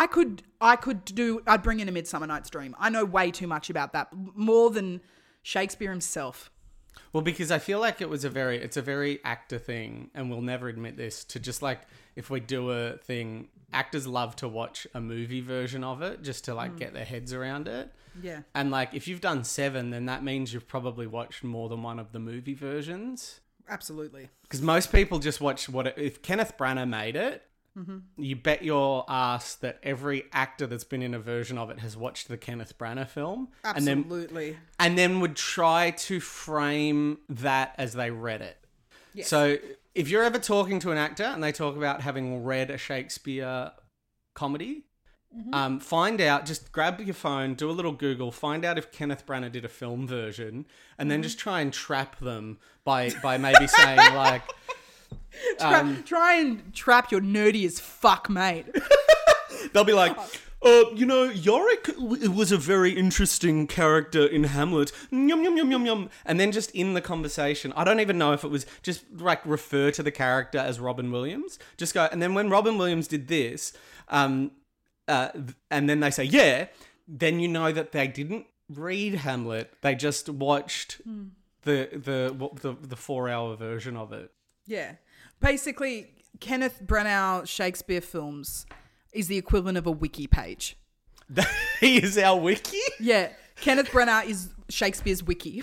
bring in A Midsummer Night's Dream. I know way too much about that, more than Shakespeare himself. Well, because I feel like it's a very actor thing, and we'll never admit this, to just like, if we do a thing, actors love to watch a movie version of it just to like get their heads around it. Yeah. And like, if you've done 7, then that means you've probably watched more than one of the movie versions. Absolutely. Because most people just watch if Kenneth Branagh made it, you bet your ass that every actor that's been in a version of it has watched the Kenneth Branagh film. Absolutely. And then would try to frame that as they read it. Yes. So if you're ever talking to an actor and they talk about having read a Shakespeare comedy, find out, just grab your phone, do a little Google, find out if Kenneth Branagh did a film version, and then just try and trap them by maybe saying like... Try and trap your nerdy as fuck, mate. They'll be like, Yorick was a very interesting character in Hamlet. Yum, yum, yum, yum, yum. And then just in the conversation, I don't even know if it was just like refer to the character as Robin Williams. Just go, and then when Robin Williams did this, and then they say, yeah, then you know that they didn't read Hamlet. They just watched the 4-hour version of it. Yeah. Basically, Kenneth Branagh Shakespeare films is the equivalent of a wiki page. He is our wiki? Yeah. Kenneth Branagh is Shakespeare's wiki.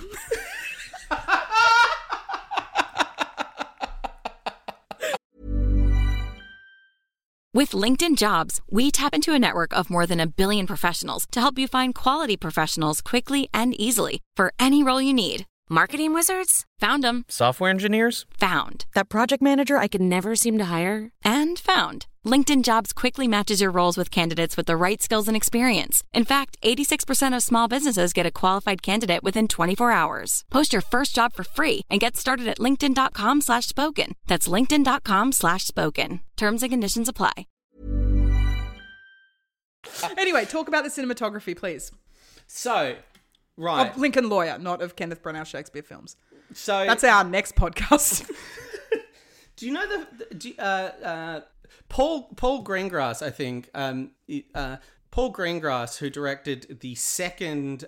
With LinkedIn Jobs, we tap into a network of more than 1 billion professionals to help you find quality professionals quickly and easily for any role you need. Marketing wizards? Found them. Software engineers? Found. That project manager I could never seem to hire? And found. LinkedIn Jobs quickly matches your roles with candidates with the right skills and experience. In fact, 86% of small businesses get a qualified candidate within 24 hours. Post your first job for free and get started at linkedin.com/spoken. That's linkedin.com/spoken. Terms and conditions apply. Anyway, talk about the cinematography, please. So... Right. Of Lincoln Lawyer, not of Kenneth Branagh Shakespeare films. So that's our next podcast. Do you know Paul Greengrass? I think Paul Greengrass, who directed the second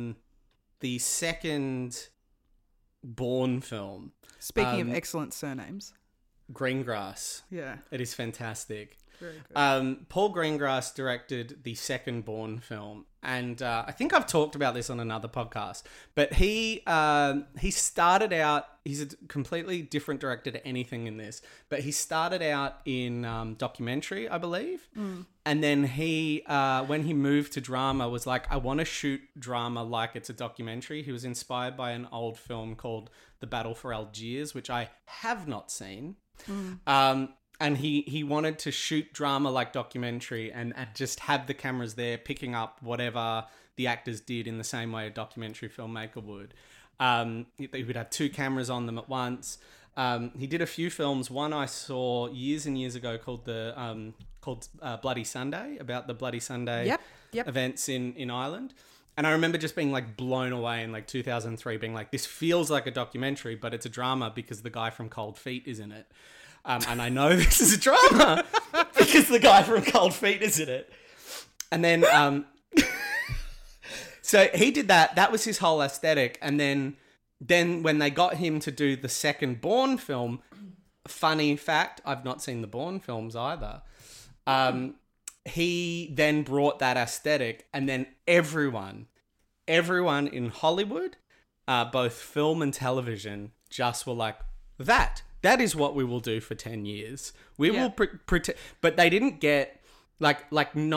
Bourne film. Speaking of excellent surnames, Greengrass. Yeah, it is fantastic. Very good. Paul Greengrass directed the second Bourne film, and I think I've talked about this on another podcast. But he started out. He's a completely different director to anything in this. But he started out in documentary, I believe, and then he, when he moved to drama, was like, I want to shoot drama like it's a documentary. He was inspired by an old film called The Battle for Algiers, which I have not seen. And he wanted to shoot drama like documentary and just have the cameras there picking up whatever the actors did in the same way a documentary filmmaker would. He would have 2 cameras on them at once. He did a few films. One I saw years and years ago called Bloody Sunday, about the Bloody Sunday events in Ireland. And I remember just being like blown away in like 2003, being like, this feels like a documentary, but it's a drama because the guy from Cold Feet is in it. And I know this is a drama because the guy from Cold Feet is in it. And then, so he did that. That was his whole aesthetic. And then when they got him to do the second Bourne film, funny fact, I've not seen the Bourne films either. He then brought that aesthetic, and then everyone in Hollywood, both film and television, just were like, that is what we will do for 10 years. We will pretend, but they didn't get like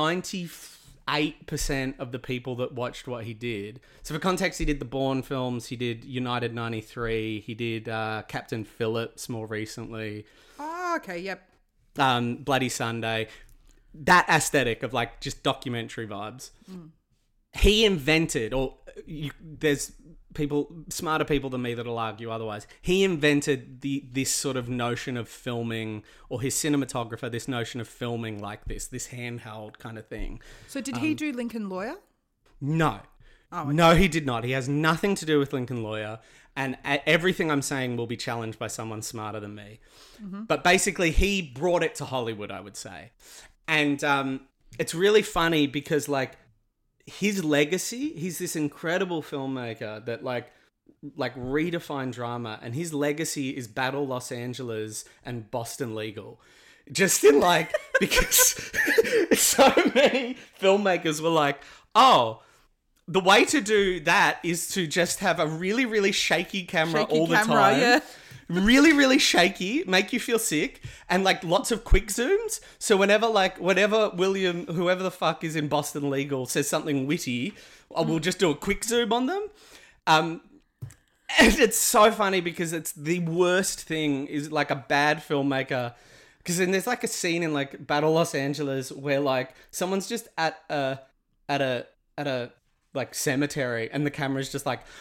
98% of the people that watched what he did. So for context, he did the Bourne films, he did United 93, he did Captain Phillips more recently. Oh, okay, yep. Bloody Sunday. That aesthetic of like just documentary vibes. He invented, there's smarter people than me that'll argue otherwise. He invented this sort of notion of filming, or his cinematographer, this notion of filming like this handheld kind of thing. So did he do Lincoln Lawyer? No. Oh, No, he did not. He has nothing to do with Lincoln Lawyer, and everything I'm saying will be challenged by someone smarter than me. Mm-hmm. But basically, he brought it to Hollywood, I would say. And it's really funny because, like, his legacy, he's this incredible filmmaker that, like redefined drama, and his legacy is Battle Los Angeles and Boston Legal. Just in, like, because so many filmmakers were like, oh, the way to do that is to just have a really, really shaky camera all the time. Yeah. Really, really shaky, make you feel sick, and, like, lots of quick zooms. So whenever William, whoever the fuck is in Boston Legal, says something witty, we'll just do a quick zoom on them. And it's so funny because it's the worst thing is, like, a bad filmmaker. Because then there's, like, a scene in, like, Battle Los Angeles where, like, someone's just at a like, cemetery, and the camera's just like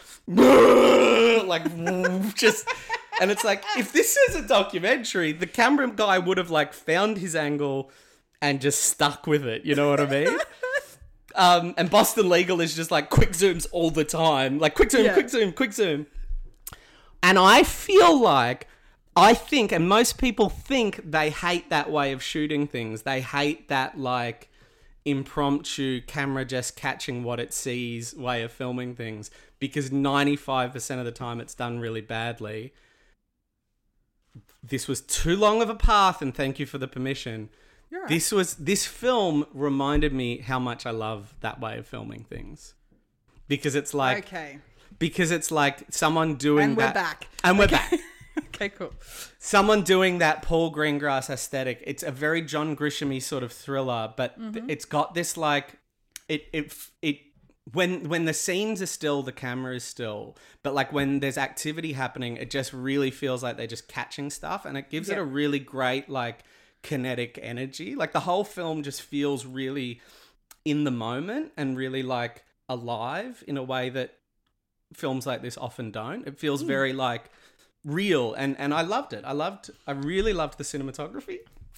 just, and it's like, if this is a documentary, the camera guy would have, like, found his angle and just stuck with it. You know what I mean? And Boston Legal is just, like, quick zooms all the time, like, quick zoom, quick zoom, quick zoom. And I think, and most people think, they hate that way of shooting things. They hate that, like, impromptu camera just catching what it sees way of filming things, because 95% of the time it's done really badly. This was too long of a path, and thank you for the permission. You're right. This film reminded me how much I love that way of filming things, because it's like, because it's like someone doing that. And we're back. Okay, cool. Someone doing that Paul Greengrass aesthetic. It's a very John Grisham-y sort of thriller, but it's got this, like, when the scenes are still, the camera is still, but, like, when there's activity happening, it just really feels like they're just catching stuff, and it gives it a really great, like, kinetic energy. Like, the whole film just feels really in the moment and really, like, alive in a way that films like this often don't. It feels very, like, real, and I loved it. I really loved the cinematography.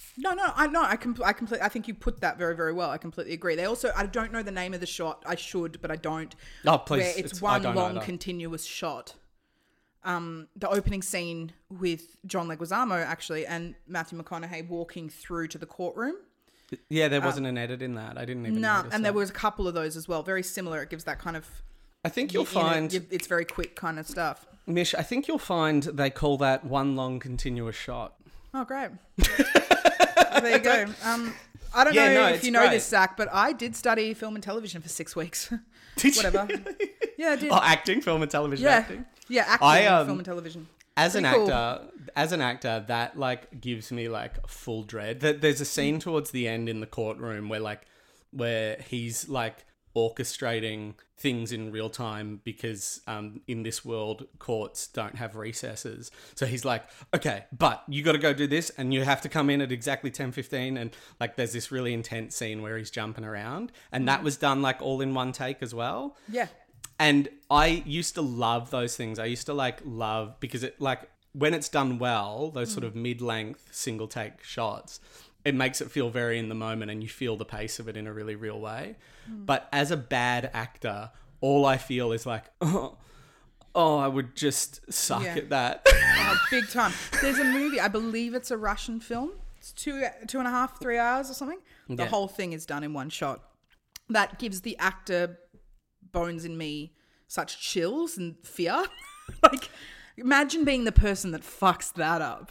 I think you put that very, very well. I completely agree. They also, I don't know the name of the shot. I should, but I don't. Oh, please. Where it's one long continuous shot. The opening scene with John Leguizamo, actually, and Matthew McConaughey walking through to the courtroom. Yeah, there wasn't an edit in that. I didn't even notice and that. there was a couple of those as well. Very similar. It gives that kind of... I think you'll find... it's very quick kind of stuff. Mish, I think you'll find they call that one long continuous shot. Oh, great. There you go. I don't know if you know this, Zach, but I did study film and television for 6 weeks. Did Whatever. you? Yeah, I did. Oh, acting, film and television acting? Yeah, acting, film and television. As an actor, that, like, gives me, like, full dread. There's a scene towards the end in the courtroom where he's, like, orchestrating things in real time because in this world courts don't have recesses, so he's like, okay, but you got to go do this and you have to come in at exactly 10:15, and, like, there's this really intense scene where he's jumping around, and that was done, like, all in one take as well. Yeah. And I used to love those things. I used to, like, love, because it, like, when it's done well, those sort of mid-length single take shots, it makes it feel very in the moment, and you feel the pace of it in a really real way. But as a bad actor, all I feel is like, oh, I would just suck at that. Oh, big time. There's a movie, I believe it's a Russian film. It's 2.5, 3 hours or something. The whole thing is done in one shot. That gives the actor bones in me such chills and fear. Like, imagine being the person that fucks that up.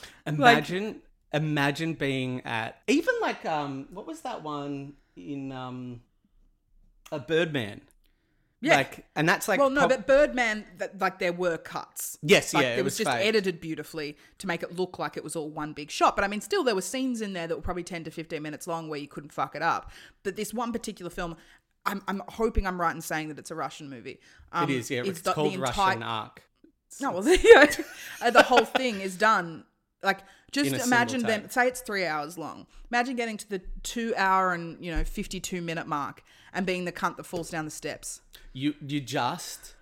Imagine being at, even, like, what was that one in a Birdman? Yeah. Like, and that's like... Well, no, but Birdman, like, there were cuts. Yes, like, yeah, it was just fake. edited beautifully to make it look like it was all one big shot. But I mean, still, there were scenes in there that were probably 10 to 15 minutes long where you couldn't fuck it up. But this one particular film, I'm hoping I'm right in saying that it's a Russian movie. It is, yeah. It's called Russian Ark. No, well, the whole thing is done... Like, just imagine them, say it's 3 hours long. Imagine getting to the 2 hour and, 52-minute mark and being the cunt that falls down the steps. You just,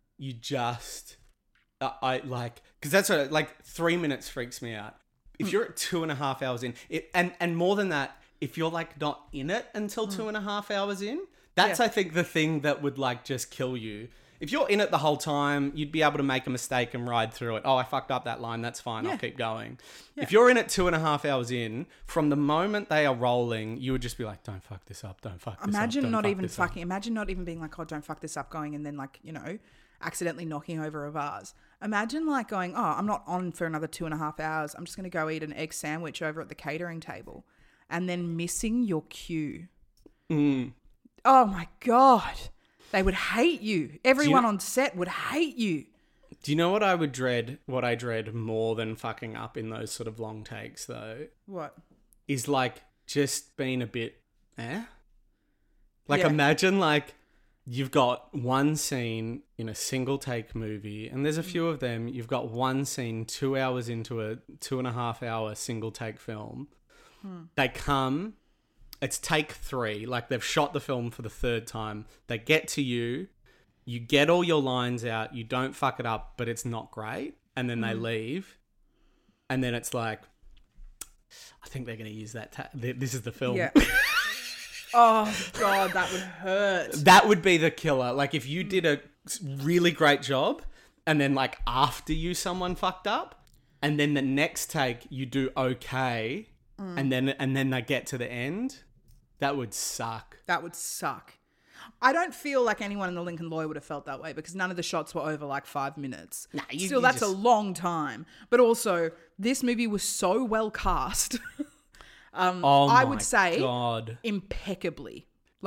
I like, because that's what, like, 3 minutes freaks me out. If you're at 2.5 hours in, and more than that, if you're, like, not in it until 2.5 hours in, That's, Yeah. I think, the thing that would like just kill you. If you're in it the whole time, you'd be able to make a mistake and ride through it. Oh, I fucked up that line. That's fine. Yeah. I'll keep going. Yeah. If you're in it 2.5 hours in, from the moment they are rolling, you would just be like, don't fuck this up. Don't fuck this up. Imagine don't not fuck even this up." fucking. Imagine not even being like, oh, don't fuck this up, going and then like, you know, accidentally knocking over a vase. Imagine like going, oh, I'm not on for another 2.5 hours. I'm just going to go eat an egg sandwich over at the catering table, and then missing your cue. Oh my God. They would hate you. Everyone on set would hate you. Do you know what I would dread? What I dread more than fucking up in those sort of long takes, though, What? is like just being a bit, Like Yeah. imagine like you've got one scene in a single take movie, and there's a few of them. You've got one scene 2 hours into a 2.5 hour single take film. They come, it's take 3. Like they've shot the film for the 3rd time. They get to you, you get all your lines out, you don't fuck it up, but it's not great. And then they leave. And then it's like, I think they're going to use that. This is the film. Yeah. Oh God, that would hurt. That would be the killer. Like if you did a really great job and then like after you someone fucked up and then the next take you do okay and then they get to the end, that would suck. That would suck. I don't feel like anyone in the Lincoln Lawyer would have felt that way because none of the shots were over like 5 minutes. Still, that's a long time. But also, this movie was so well cast. I would say God. impeccably.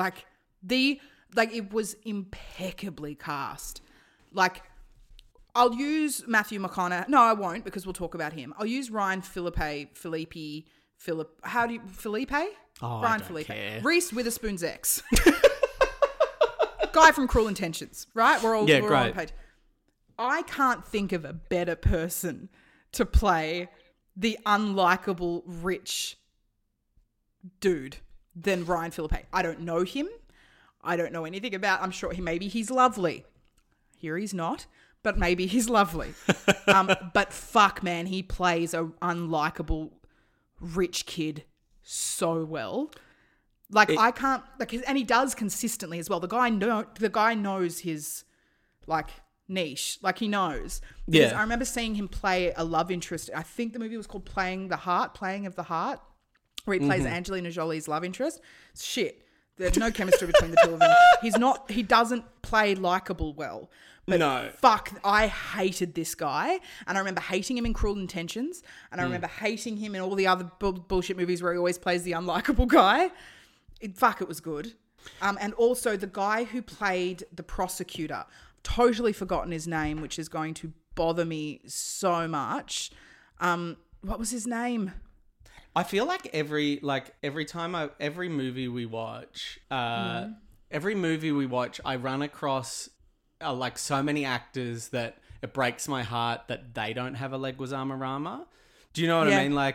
It was impeccably cast. Like, I'll use Matthew McConaughey. No, I won't because we'll talk about him. I'll use Ryan Felipe. Oh, Ryan I don't Felipe. care. Reese Witherspoon's ex. Guy from Cruel Intentions, right? We're all on great. page. I can't think of a better person to play the unlikable rich dude than Ryan Felipe. I don't know him. I don't know anything about. I'm sure maybe he's lovely. Here he's not, but maybe he's lovely. But fuck, man, he plays a unlikable rich kid so well. I can't and he does consistently as well. The guy knows his like niche. Like he knows. Because Yeah. I remember seeing him play a love interest. I think the movie was called Playing of the Heart, where he plays Angelina Jolie's love interest. Shit. There's no chemistry between the two of them. He doesn't play likable well. But No. fuck, I hated this guy. And I remember hating him in Cruel Intentions. And I remember hating him in all the other bullshit movies where he always plays the unlikable guy. It was good. And also the guy who played the prosecutor, totally forgotten his name, which is going to bother me so much. What was his name? I feel like every movie we watch, I run across like so many actors that it breaks my heart that they don't have a Leguizamo Rama. Do you know what I mean?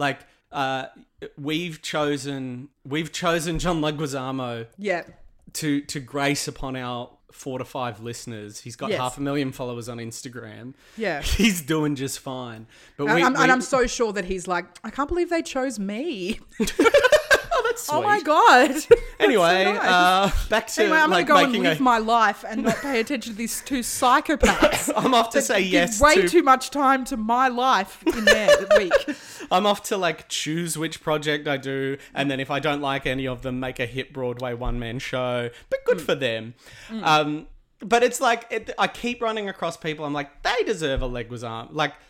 We've chosen John Leguizamo to grace upon our 4 to 5 listeners. He's got 500,000 followers on Instagram. Yeah. He's doing just fine. But I'm so sure that he's like, I can't believe they chose me. That's Oh sweet. my God. Anyway, That's so nice. back to Anyway, I'm like going to go and making live my life and not pay attention to these two psychopaths. I'm off to say give yes way to too much time to my life in their week. I'm off to like choose which project I do, and then if I don't like any of them, make a hit Broadway one-man show. But good for them. But it's like I keep running across people. I'm like, they deserve a Leguizamo.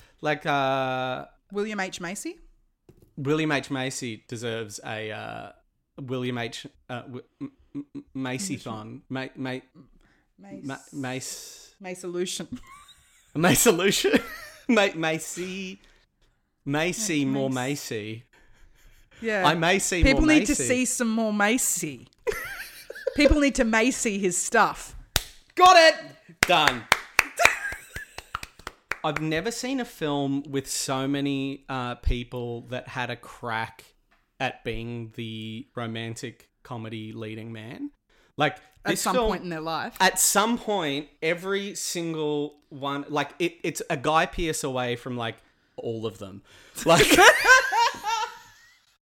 William H. Macy? William H. Macy deserves a William H. Macy-thon. Mace-olution. Mace-olution. Macy more Macy. Yeah. I may see People more need Macy. to see some more Macy. People need to Macy his stuff. Got it! Done. I've never seen a film with so many people that had a crack at being the romantic comedy leading man. Like At this some film, point in their life. At some point, every single one, like it's a Guy Pearce away from like all of them. Like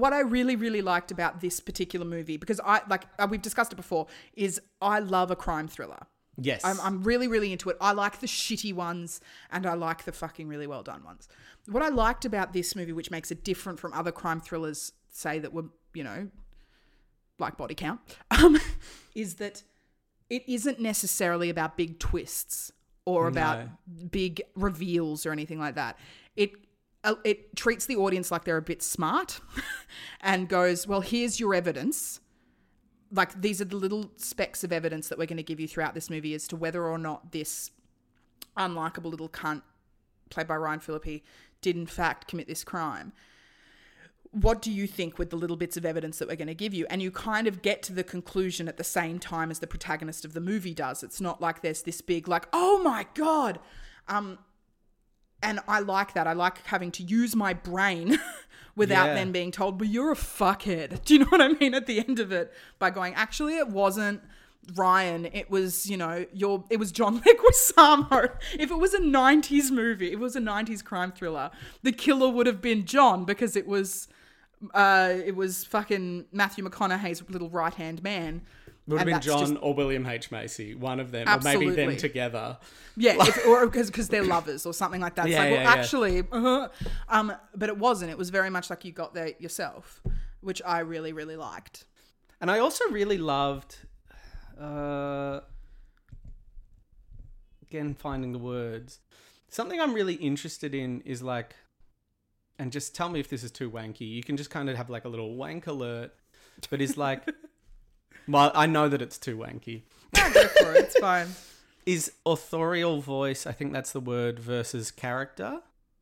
what I really, really liked about this particular movie, because we've discussed it before, is I love a crime thriller. Yes. I'm really, really into it. I like the shitty ones and I like the fucking really well done ones. What I liked about this movie, which makes it different from other crime thrillers, say that were, like Body Count, is that it isn't necessarily about big twists or about big reveals or anything like that. It treats the audience like they're a bit smart and goes, well, here's your evidence. Like, these are the little specks of evidence that we're going to give you throughout this movie as to whether or not this unlikable little cunt played by Ryan Phillippe did in fact commit this crime. What do you think with the little bits of evidence that we're going to give you? And you kind of get to the conclusion at the same time as the protagonist of the movie does. It's not like there's this big, like, oh my God. And I like that. I like having to use my brain without then being told, well, you're a fuckhead. Do you know what I mean? At the end of it, by going, actually, it wasn't Ryan. It was, it was John Leguizamo. If it was a 90s movie, if it was a 90s crime thriller, the killer would have been John, because it was fucking Matthew McConaughey's little right-hand man. Would have been John or William H. Macy, one of them, Absolutely. or maybe them together. Yeah, or because they're lovers or something like that. It's but it wasn't. It was very much like you got there yourself, which I really, really liked. And I also really loved, again, finding the words. Something I'm really interested in is like, and just tell me if this is too wanky. You can just kind of have like a little wank alert, but it's like... Well, I know that it's too wanky. No, go for it. It's fine. Is authorial voice, I think that's the word, versus character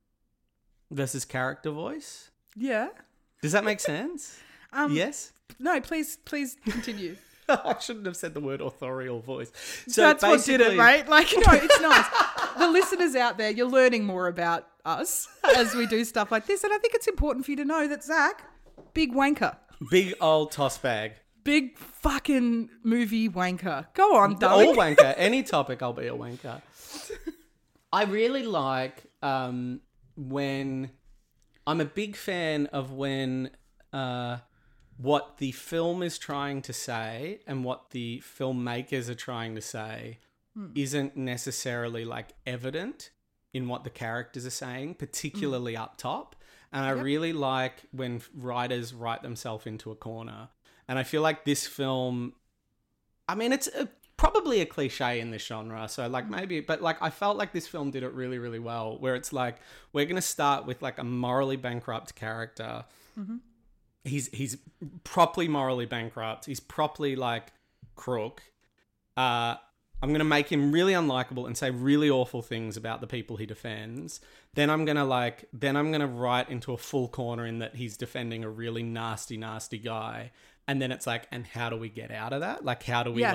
voice? Yeah. Does that make sense? Yes? No, please continue. I shouldn't have said the word authorial voice. So that's what did it, right? Like, no, it's nice. The listeners out there, you're learning more about us as we do stuff like this. And I think it's important for you to know that Zach, big wanker. Big old toss bag. Big fucking movie wanker. Go on, darling. All wanker. Any topic, I'll be a wanker. I really like when... I'm a big fan of when what the film is trying to say and what the filmmakers are trying to say isn't necessarily like evident in what the characters are saying, particularly up top. And I really like when writers write themselves into a corner. And I feel like this film, I mean, it's probably a cliche in this genre. So like maybe, but like I felt like this film did it really, really well, where it's like, we're going to start with like a morally bankrupt character. Mm-hmm. He's properly morally bankrupt. He's properly like crook. I'm going to make him really unlikable and say really awful things about the people he defends. Then I'm going to write into a full corner in that he's defending a really nasty, nasty guy. And then it's like, and how do we get out of that? Like, how do we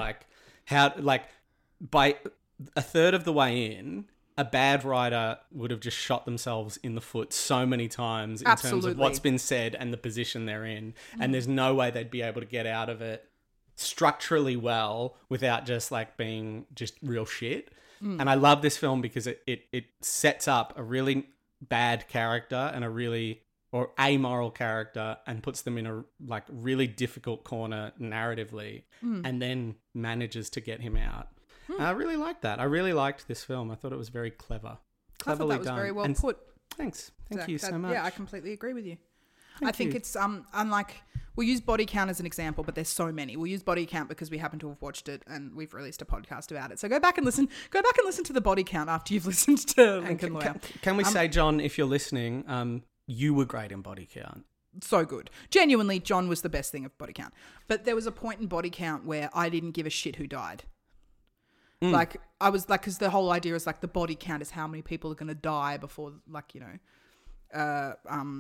by a third of the way in, a bad writer would have just shot themselves in the foot so many times in terms of what's been said and the position they're in. And there's no way they'd be able to get out of it structurally well without just like being just real shit. And I love this film because it sets up a really bad character and or amoral character and puts them in a like really difficult corner narratively and then manages to get him out. And I really liked that. I really liked this film. I thought it was very clever. I thought that was very well put. Thanks. Thank Zach, you so much. Yeah, I completely agree with you. Thank I think you. it's unlike, we'll use Body Count as an example, but there's so many. We'll use Body Count because we happen to have watched it and we've released a podcast about it. So go back and listen to the Body Count after you've listened to Lincoln Lawyer. Can we say, John, if you're listening, you were great in Body Count. So good. Genuinely, John was the best thing of Body Count. But there was a point in Body Count where I didn't give a shit who died. Like, I was like, because the whole idea is like the body count is how many people are going to die before, like, the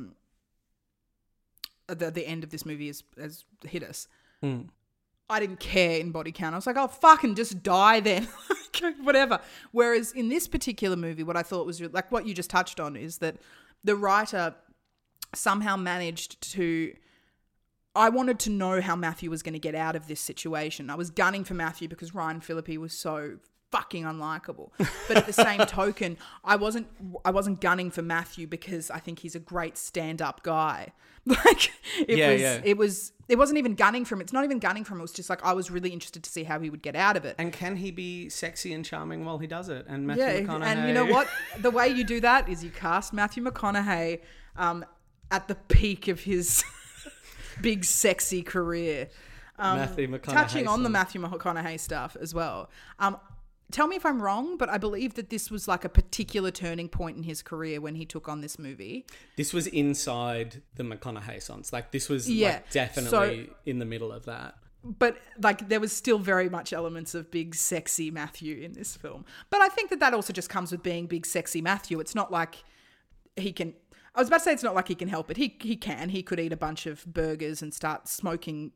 end of this movie has hit us. I didn't care in Body Count. I was like, oh, fucking just die then. Whatever. Whereas in this particular movie, what I thought was like what you just touched on is that the writer somehow managed to... I wanted to know how Matthew was going to get out of this situation. I was gunning for Matthew because Ryan Phillippe was so fucking unlikable. But at the same token, I wasn't gunning for Matthew because I think he's a great stand-up guy. Like it wasn't even gunning from. It's not even gunning from. It was just like I was really interested to see how he would get out of it. And can he be sexy and charming while he does it? And Matthew McConaughey. And you know what? The way you do that is you cast Matthew McConaughey at the peak of his big sexy career. Matthew McConaughey. Touching on the Matthew McConaughey stuff as well. Tell me if I'm wrong, but I believe that this was like a particular turning point in his career when he took on this movie. This was inside the McConaughey songs. Like this was like definitely in the middle of that. But like there was still very much elements of big sexy Matthew in this film. But I think that also just comes with being big sexy Matthew. It's not like he can... I was about to say it's not like he can help it. He can. He could eat a bunch of burgers and start smoking,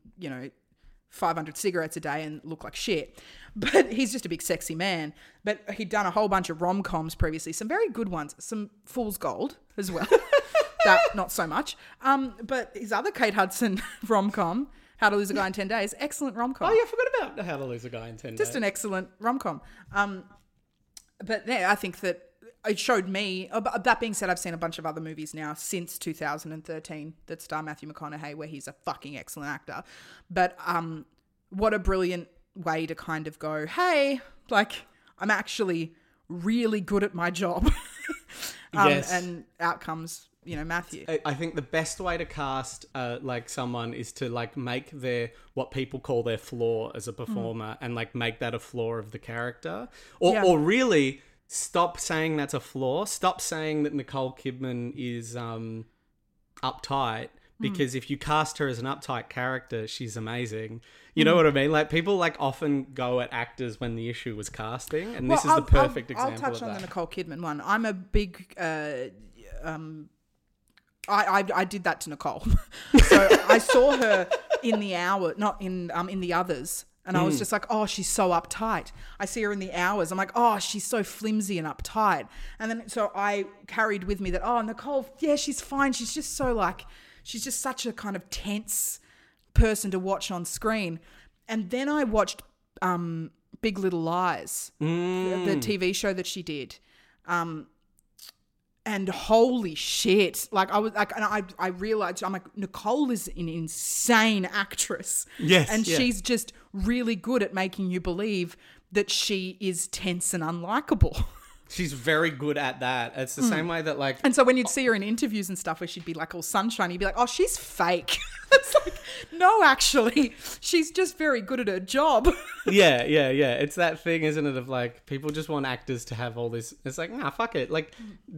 500 cigarettes a day and look like shit. But he's just a big sexy man. But he'd done a whole bunch of rom-coms previously. Some very good ones. Some Fool's Gold as well. That, not so much. But his other Kate Hudson rom-com, How to Lose a Guy in 10 Days, excellent rom-com. Oh, yeah, I forgot about How to Lose a Guy in 10 Days. Just an excellent rom-com. But yeah, I think that it showed me, that being said, I've seen a bunch of other movies now since 2013 that star Matthew McConaughey where he's a fucking excellent actor. But what a brilliant way to kind of go, hey, like I'm actually really good at my job. Yes. And out comes, Matthew. I think the best way to cast like someone is to like make their what people call their flaw as a performer and like make that a flaw of the character. Or really... Stop saying that's a flaw. Stop saying that Nicole Kidman is uptight because if you cast her as an uptight character, she's amazing. You know what I mean? Like people like often go at actors when the issue was casting, and this is the perfect example of that. I'll touch on the Nicole Kidman one. I'm a big... I did that to Nicole. So I saw her in The Hour, not in The Others. And I was just like, oh, she's so uptight. I see her in The Hours. I'm like, oh, she's so flimsy and uptight. And then so I carried with me that, oh, Nicole, yeah, she's fine. She's just so like, she's just such a kind of tense person to watch on screen. And then I watched Big Little Lies, the TV show that she did. And holy shit, like I was like, and I realized, I'm like, Nicole is an insane actress. Yes. And she's just really good at making you believe that she is tense and unlikable. She's very good at that. It's the same way that like... And so when you'd see her in interviews and stuff where she'd be like all sunshiny, you'd be like, oh, she's fake. It's like, no, actually, she's just very good at her job. Yeah. It's that thing, isn't it, of like, people just want actors to have all this... It's like, nah, fuck it. Like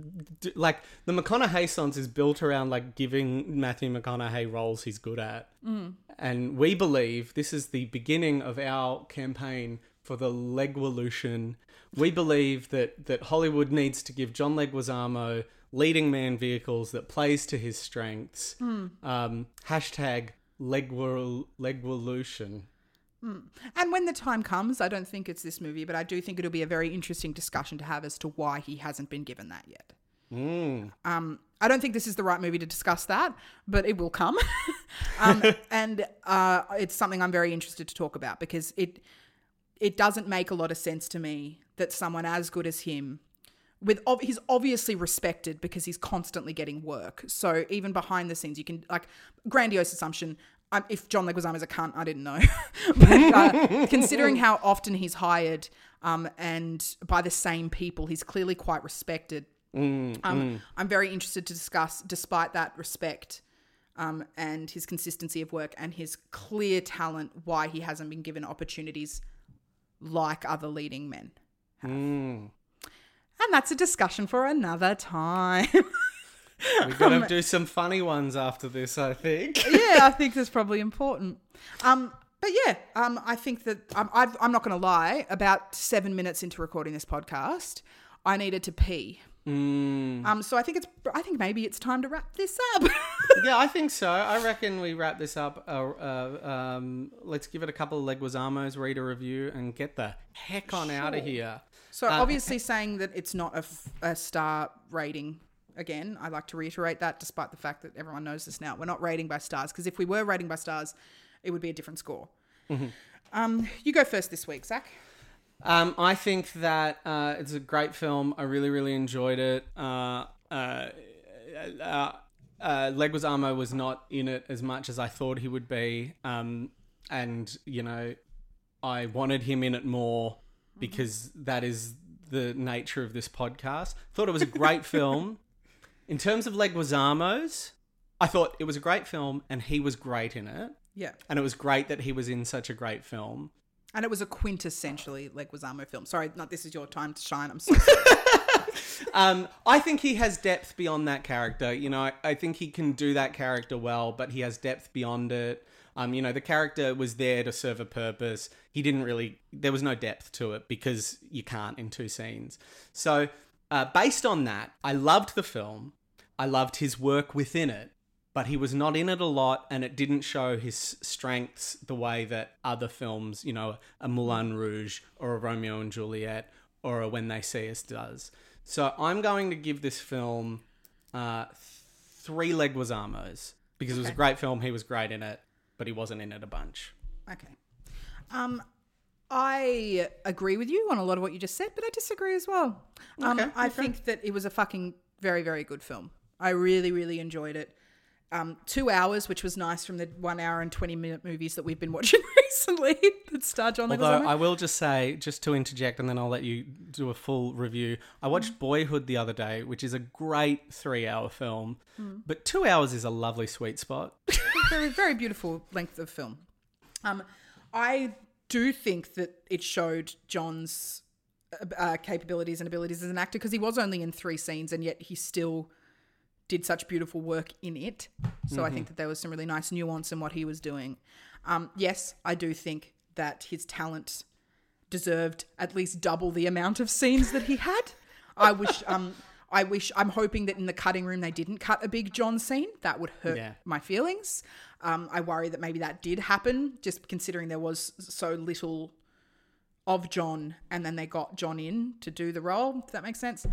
the McConaughey sons is built around like giving Matthew McConaughey roles he's good at. And we believe this is the beginning of our campaign for the Legwolution. We believe that Hollywood needs to give John Leguizamo leading man vehicles that plays to his strengths. Hashtag Legwolution. And when the time comes, I don't think it's this movie, but I do think it'll be a very interesting discussion to have as to why he hasn't been given that yet. I don't think this is the right movie to discuss that, but it will come. And it's something I'm very interested to talk about because it doesn't make a lot of sense to me that someone as good as him, he's obviously respected because he's constantly getting work. So even behind the scenes, you can, like, grandiose assumption, if John Leguizamo's a cunt, I didn't know. But considering how often he's hired and by the same people, he's clearly quite respected. I'm very interested to discuss, despite that respect and his consistency of work and his clear talent, why he hasn't been given opportunities like other leading men have. And that's a discussion for another time. We're going to do some funny ones after this, I think. Yeah, I think that's probably important. But yeah, I think that I'm not going to lie. About 7 minutes into recording this podcast, I needed to pee. So I think maybe it's time to wrap this up. Yeah, I think so. I reckon we wrap this up. Let's give it a couple of Leguizamos, read a review, and get the heck on out of here. So obviously saying that it's not a star rating. Again, I'd like to reiterate that, despite the fact that everyone knows this now. We're not rating by stars, because if we were rating by stars, it would be a different score. You go first this week, Zach. I think that it's a great film. I really, really enjoyed it. Leguizamo was not in it as much as I thought he would be. And, you know, I wanted him in it more because that is the nature of this podcast. Thought it was a great film. In terms of Leguizamo's, I thought it was a great film and he was great in it. Yeah. And it was great that he was in such a great film. And it was a quintessentially Leguizamo film. Sorry, this is your time to shine. I'm so sorry. I think he has depth beyond that character. You know, I think he can do that character well, but he has depth beyond it. You know, the character was there to serve a purpose. There was no depth to it because you can't in 2 scenes. So, based on that, I loved the film. I loved his work within it, but he was not in it a lot and it didn't show his strengths the way that other films, you know, a Moulin Rouge or a Romeo and Juliet or a When They See Us does. So I'm going to give this film 3 Leguizamos because it was a great film. He was great in it, but he wasn't in it a bunch. Okay. I agree with you on a lot of what you just said, but I disagree as well. I think that it was a fucking very, very good film. I really, really enjoyed it. 2 hours, which was nice from the 1 hour and 20-minute movies that we've been watching recently that star John Leguizamo. Although I will just say, just to interject, and then I'll let you do a full review. I watched Boyhood the other day, which is a great 3-hour film, but 2 hours is a lovely sweet spot. Very, very beautiful length of film. I do think that it showed John's capabilities and abilities as an actor because he was only in 3 scenes and yet he still did such beautiful work in it. So I think that there was some really nice nuance in what he was doing. Yes, I do think that his talent deserved at least double the amount of scenes that he had. I'm hoping that in the cutting room they didn't cut a big John scene. That would hurt my feelings. I worry that maybe that did happen, just considering there was so little of John and then they got John in to do the role. Does that make sense?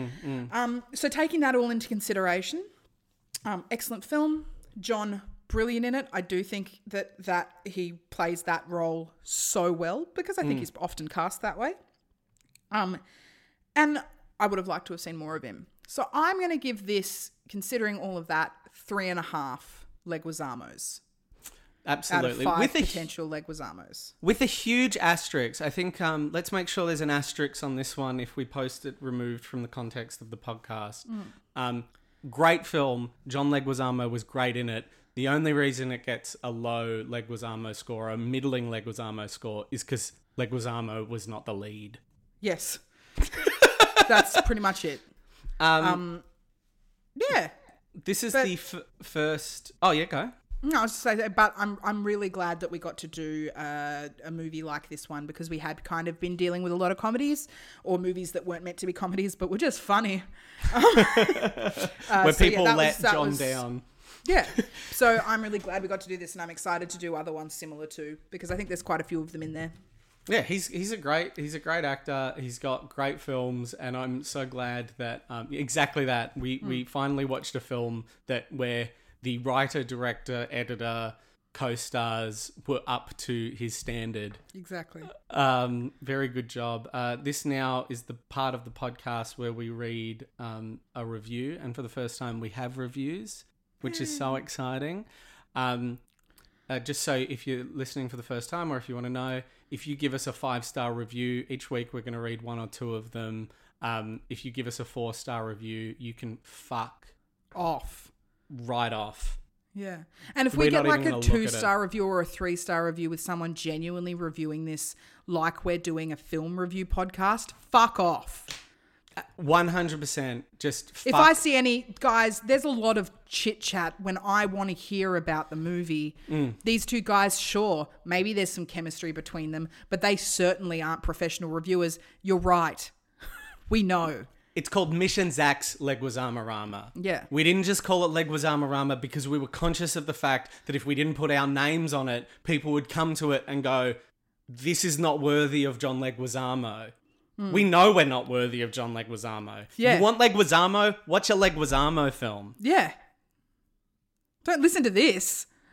So taking that all into consideration, excellent film. John, brilliant in it. I do think that he plays that role so well because I think he's often cast that way. And I would have liked to have seen more of him. So I'm going to give this, considering all of that, 3.5 Leguizamos. Absolutely. Out of 5 potential Leguizamos. With a huge asterisk. I think let's make sure there's an asterisk on this one if we post it removed from the context of the podcast. Great film. John Leguizamo was great in it. The only reason it gets a low Leguizamo score, a middling Leguizamo score, is because Leguizamo was not the lead. Yes. That's pretty much it. Yeah. This is the first... Oh, yeah, go. No, I was just saying, but I'm really glad that we got to do a movie like this one because we had kind of been dealing with a lot of comedies or movies that weren't meant to be comedies but were just funny. Where people let John down. Yeah. So I'm really glad we got to do this and I'm excited to do other ones similar too because I think there's quite a few of them in there. Yeah, he's a great actor. He's got great films, and I'm so glad that exactly that we finally watched a film where the writer, director, editor, co-stars were up to his standard. Exactly. Very good job. This now is the part of the podcast where we read a review, and for the first time we have reviews, which is so exciting. Just so if you're listening for the first time or if you want to know, if you give us a 5-star review, each week we're going to read 1 or 2 of them. If you give us a 4-star review, you can fuck off. Right off. Yeah. And if we get like a 2-star review or a 3-star review with someone genuinely reviewing this like we're doing a film review podcast, fuck off. 100%. Just fuck. If I see any, guys, there's a lot of chit chat when I want to hear about the movie. These 2 guys, sure, maybe there's some chemistry between them, but they certainly aren't professional reviewers. You're right. We know. It's called Mission Zach's Leguizamo-rama. Yeah. We didn't just call it Leguizamo-rama because we were conscious of the fact that if we didn't put our names on it, people would come to it and go, this is not worthy of John Leguizamo. We know we're not worthy of John Leguizamo. Yeah. You want Leguizamo? Watch a Leguizamo film. Yeah. Don't listen to this.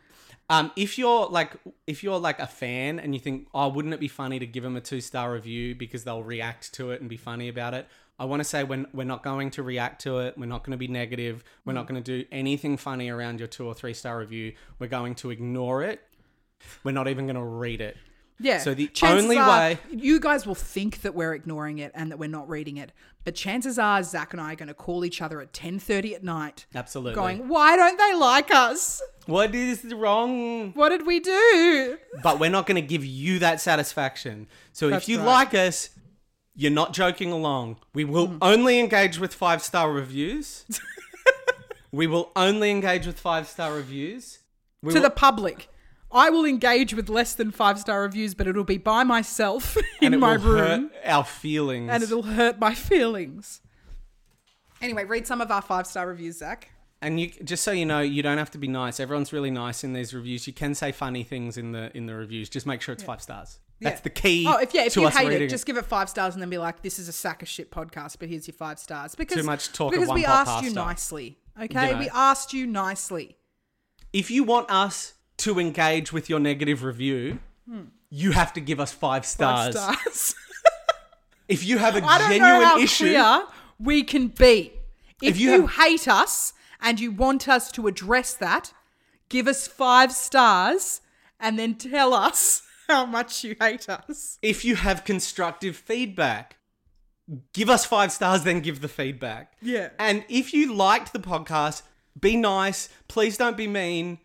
If you're like a fan and you think, oh, wouldn't it be funny to give them a 2-star review because they'll react to it and be funny about it? I want to say we're not going to react to it. We're not going to be negative. We're not going to do anything funny around your 2 or 3-star review. We're going to ignore it. We're not even going to read it. Yeah. So the chances only are, way... You guys will think that we're ignoring it and that we're not reading it. But chances are Zach and I are going to call each other at 10:30 at night. Absolutely. Going, why don't they like us? What is wrong? What did we do? But we're not going to give you that satisfaction. So That's if you right. like us, you're not joking along. We will only engage with 5-star reviews. We will only engage with 5-star reviews. To the public. I will engage with less than 5-star reviews, but it'll be by myself in my room. Hurt our feelings. And it'll hurt my feelings. Anyway, read some of our 5-star reviews, Zach. And you, just so you know, you don't have to be nice. Everyone's really nice in these reviews. You can say funny things in the reviews. Just make sure it's 5 stars. That's the key. Oh, if you hate reading it, just give it 5 stars and then be like, "This is a sack of shit podcast," but here's your 5 stars. Because Too much talk of because one we pot asked you pasta. nicely. Okay, You know. we asked you nicely. If you want us to engage with your negative review, you have to give us 5 stars. 5 stars. If you have a I don't genuine know how issue, clear we can be. If you you have- hate us and you want us to address that, give us 5 stars and then tell us how much you hate us. if you have constructive feedback, give us 5 stars, then give the feedback. Yeah. And if you liked the podcast, be nice. Please don't be mean.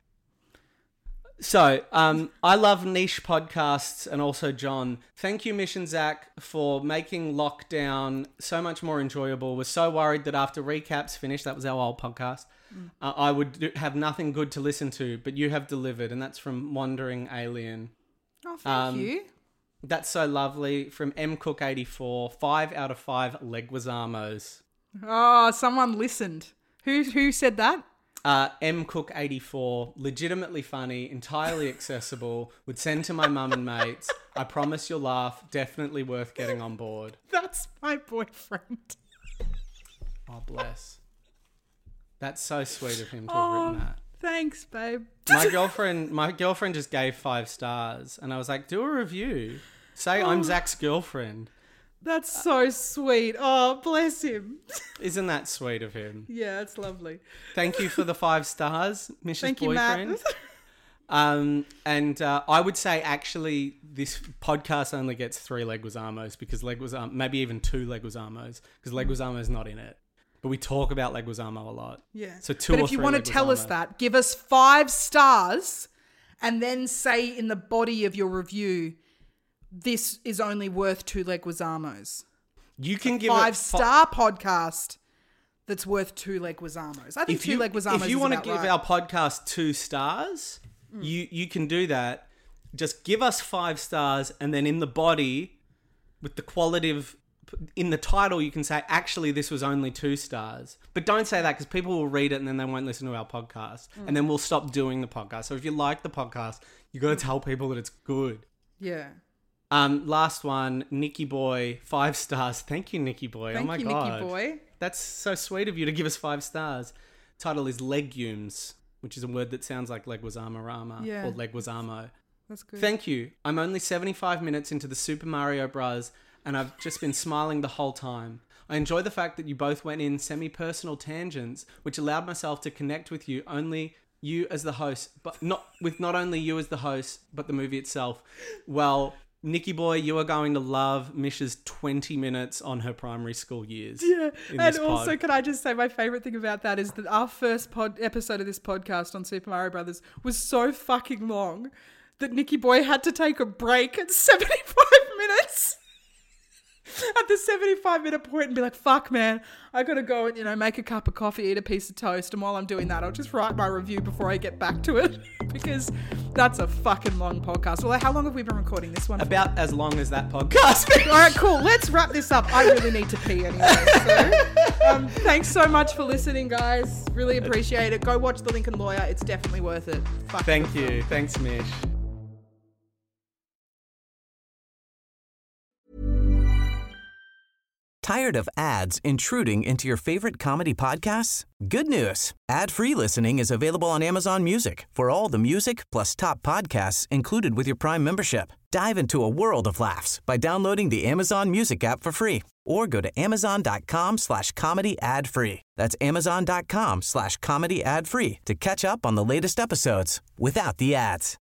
So, I love niche podcasts and also John. Thank you, Mission Zach, for making lockdown so much more enjoyable. We're so worried that after recaps finished, that was our old podcast, I would have nothing good to listen to, but you have delivered, and that's from Wandering Alien. Oh, thank you. That's so lovely. From M Cook 84, 5 out of 5 Leguizamos. Oh, someone listened. Who said that? M Cook 84, legitimately funny, entirely accessible, would send to my mum and mates. I promise you'll laugh. Definitely worth getting on board. That's my boyfriend. Oh, bless. That's so sweet of him to have written that. Thanks, babe. My girlfriend just gave 5 stars, and I was like, do a review. Say I'm Zach's girlfriend. That's so sweet. Oh, bless him. Isn't that sweet of him? Yeah, it's lovely. Thank you for the 5 stars, Mish's Thank you, boyfriend. Matt. I would say actually this podcast only gets 3 Leguizamos because maybe even 2 Leguizamos because Leguizamo's not in it. But we talk about Leguizamo a lot. Yeah. So 2 but or if you 3 want to tell us Leguizamo. that, give us 5 stars and then say in the body of your review, this is only worth 2 Leguizamos. You can give 5-star podcast that's worth 2 Leguizamos. I think if 2 Leguizamos If you want to give right. our podcast 2 stars, you can do that. Just give us 5 stars, and then in the body, with the qualitative, in the title, you can say, actually, this was only 2 stars. But don't say that because people will read it and then they won't listen to our podcast, and then we'll stop doing the podcast. So if you like the podcast, you got to tell people that it's good. Yeah. Last one, Nicky Boy, 5 stars. Thank you, Nicky Boy. Thank oh my you, god, Nicky Boy. That's so sweet of you to give us 5 stars. Title is Legumes, which is a word that sounds like Leguizamo-rama Yeah. or Leguizamo. That's good. Thank you. I'm only 75 minutes into the Super Mario Bros. And I've just been smiling the whole time. I enjoy the fact that you both went in semi-personal tangents, which allowed myself to connect with you as the host, but not only you as the host, but the movie itself. Well, Nicky Boy, you are going to love Misha's 20 minutes on her primary school years. Yeah, in and this also, pod. can I just say my favorite thing about that is that our first episode of this podcast on Super Mario Brothers was so fucking long that Nicky Boy had to take a break at 75 minutes. At the 75-minute point and be like, fuck, man, I got to go and, make a cup of coffee, eat a piece of toast. And while I'm doing that, I'll just write my review before I get back to it because that's a fucking long podcast. Well, how long have we been recording this one for? About as long as that podcast. All right, cool. Let's wrap this up. I really need to pee anyway. So, thanks so much for listening, guys. Really appreciate it. Go watch The Lincoln Lawyer. It's definitely worth it. Fuck Thank you. Thanks, Mish. Tired of ads intruding into your favorite comedy podcasts? Good news. Ad-free listening is available on Amazon Music for all the music plus top podcasts included with your Prime membership. Dive into a world of laughs by downloading the Amazon Music app for free or go to amazon.com/comedy ad-free. That's amazon.com/comedy ad-free to catch up on the latest episodes without the ads.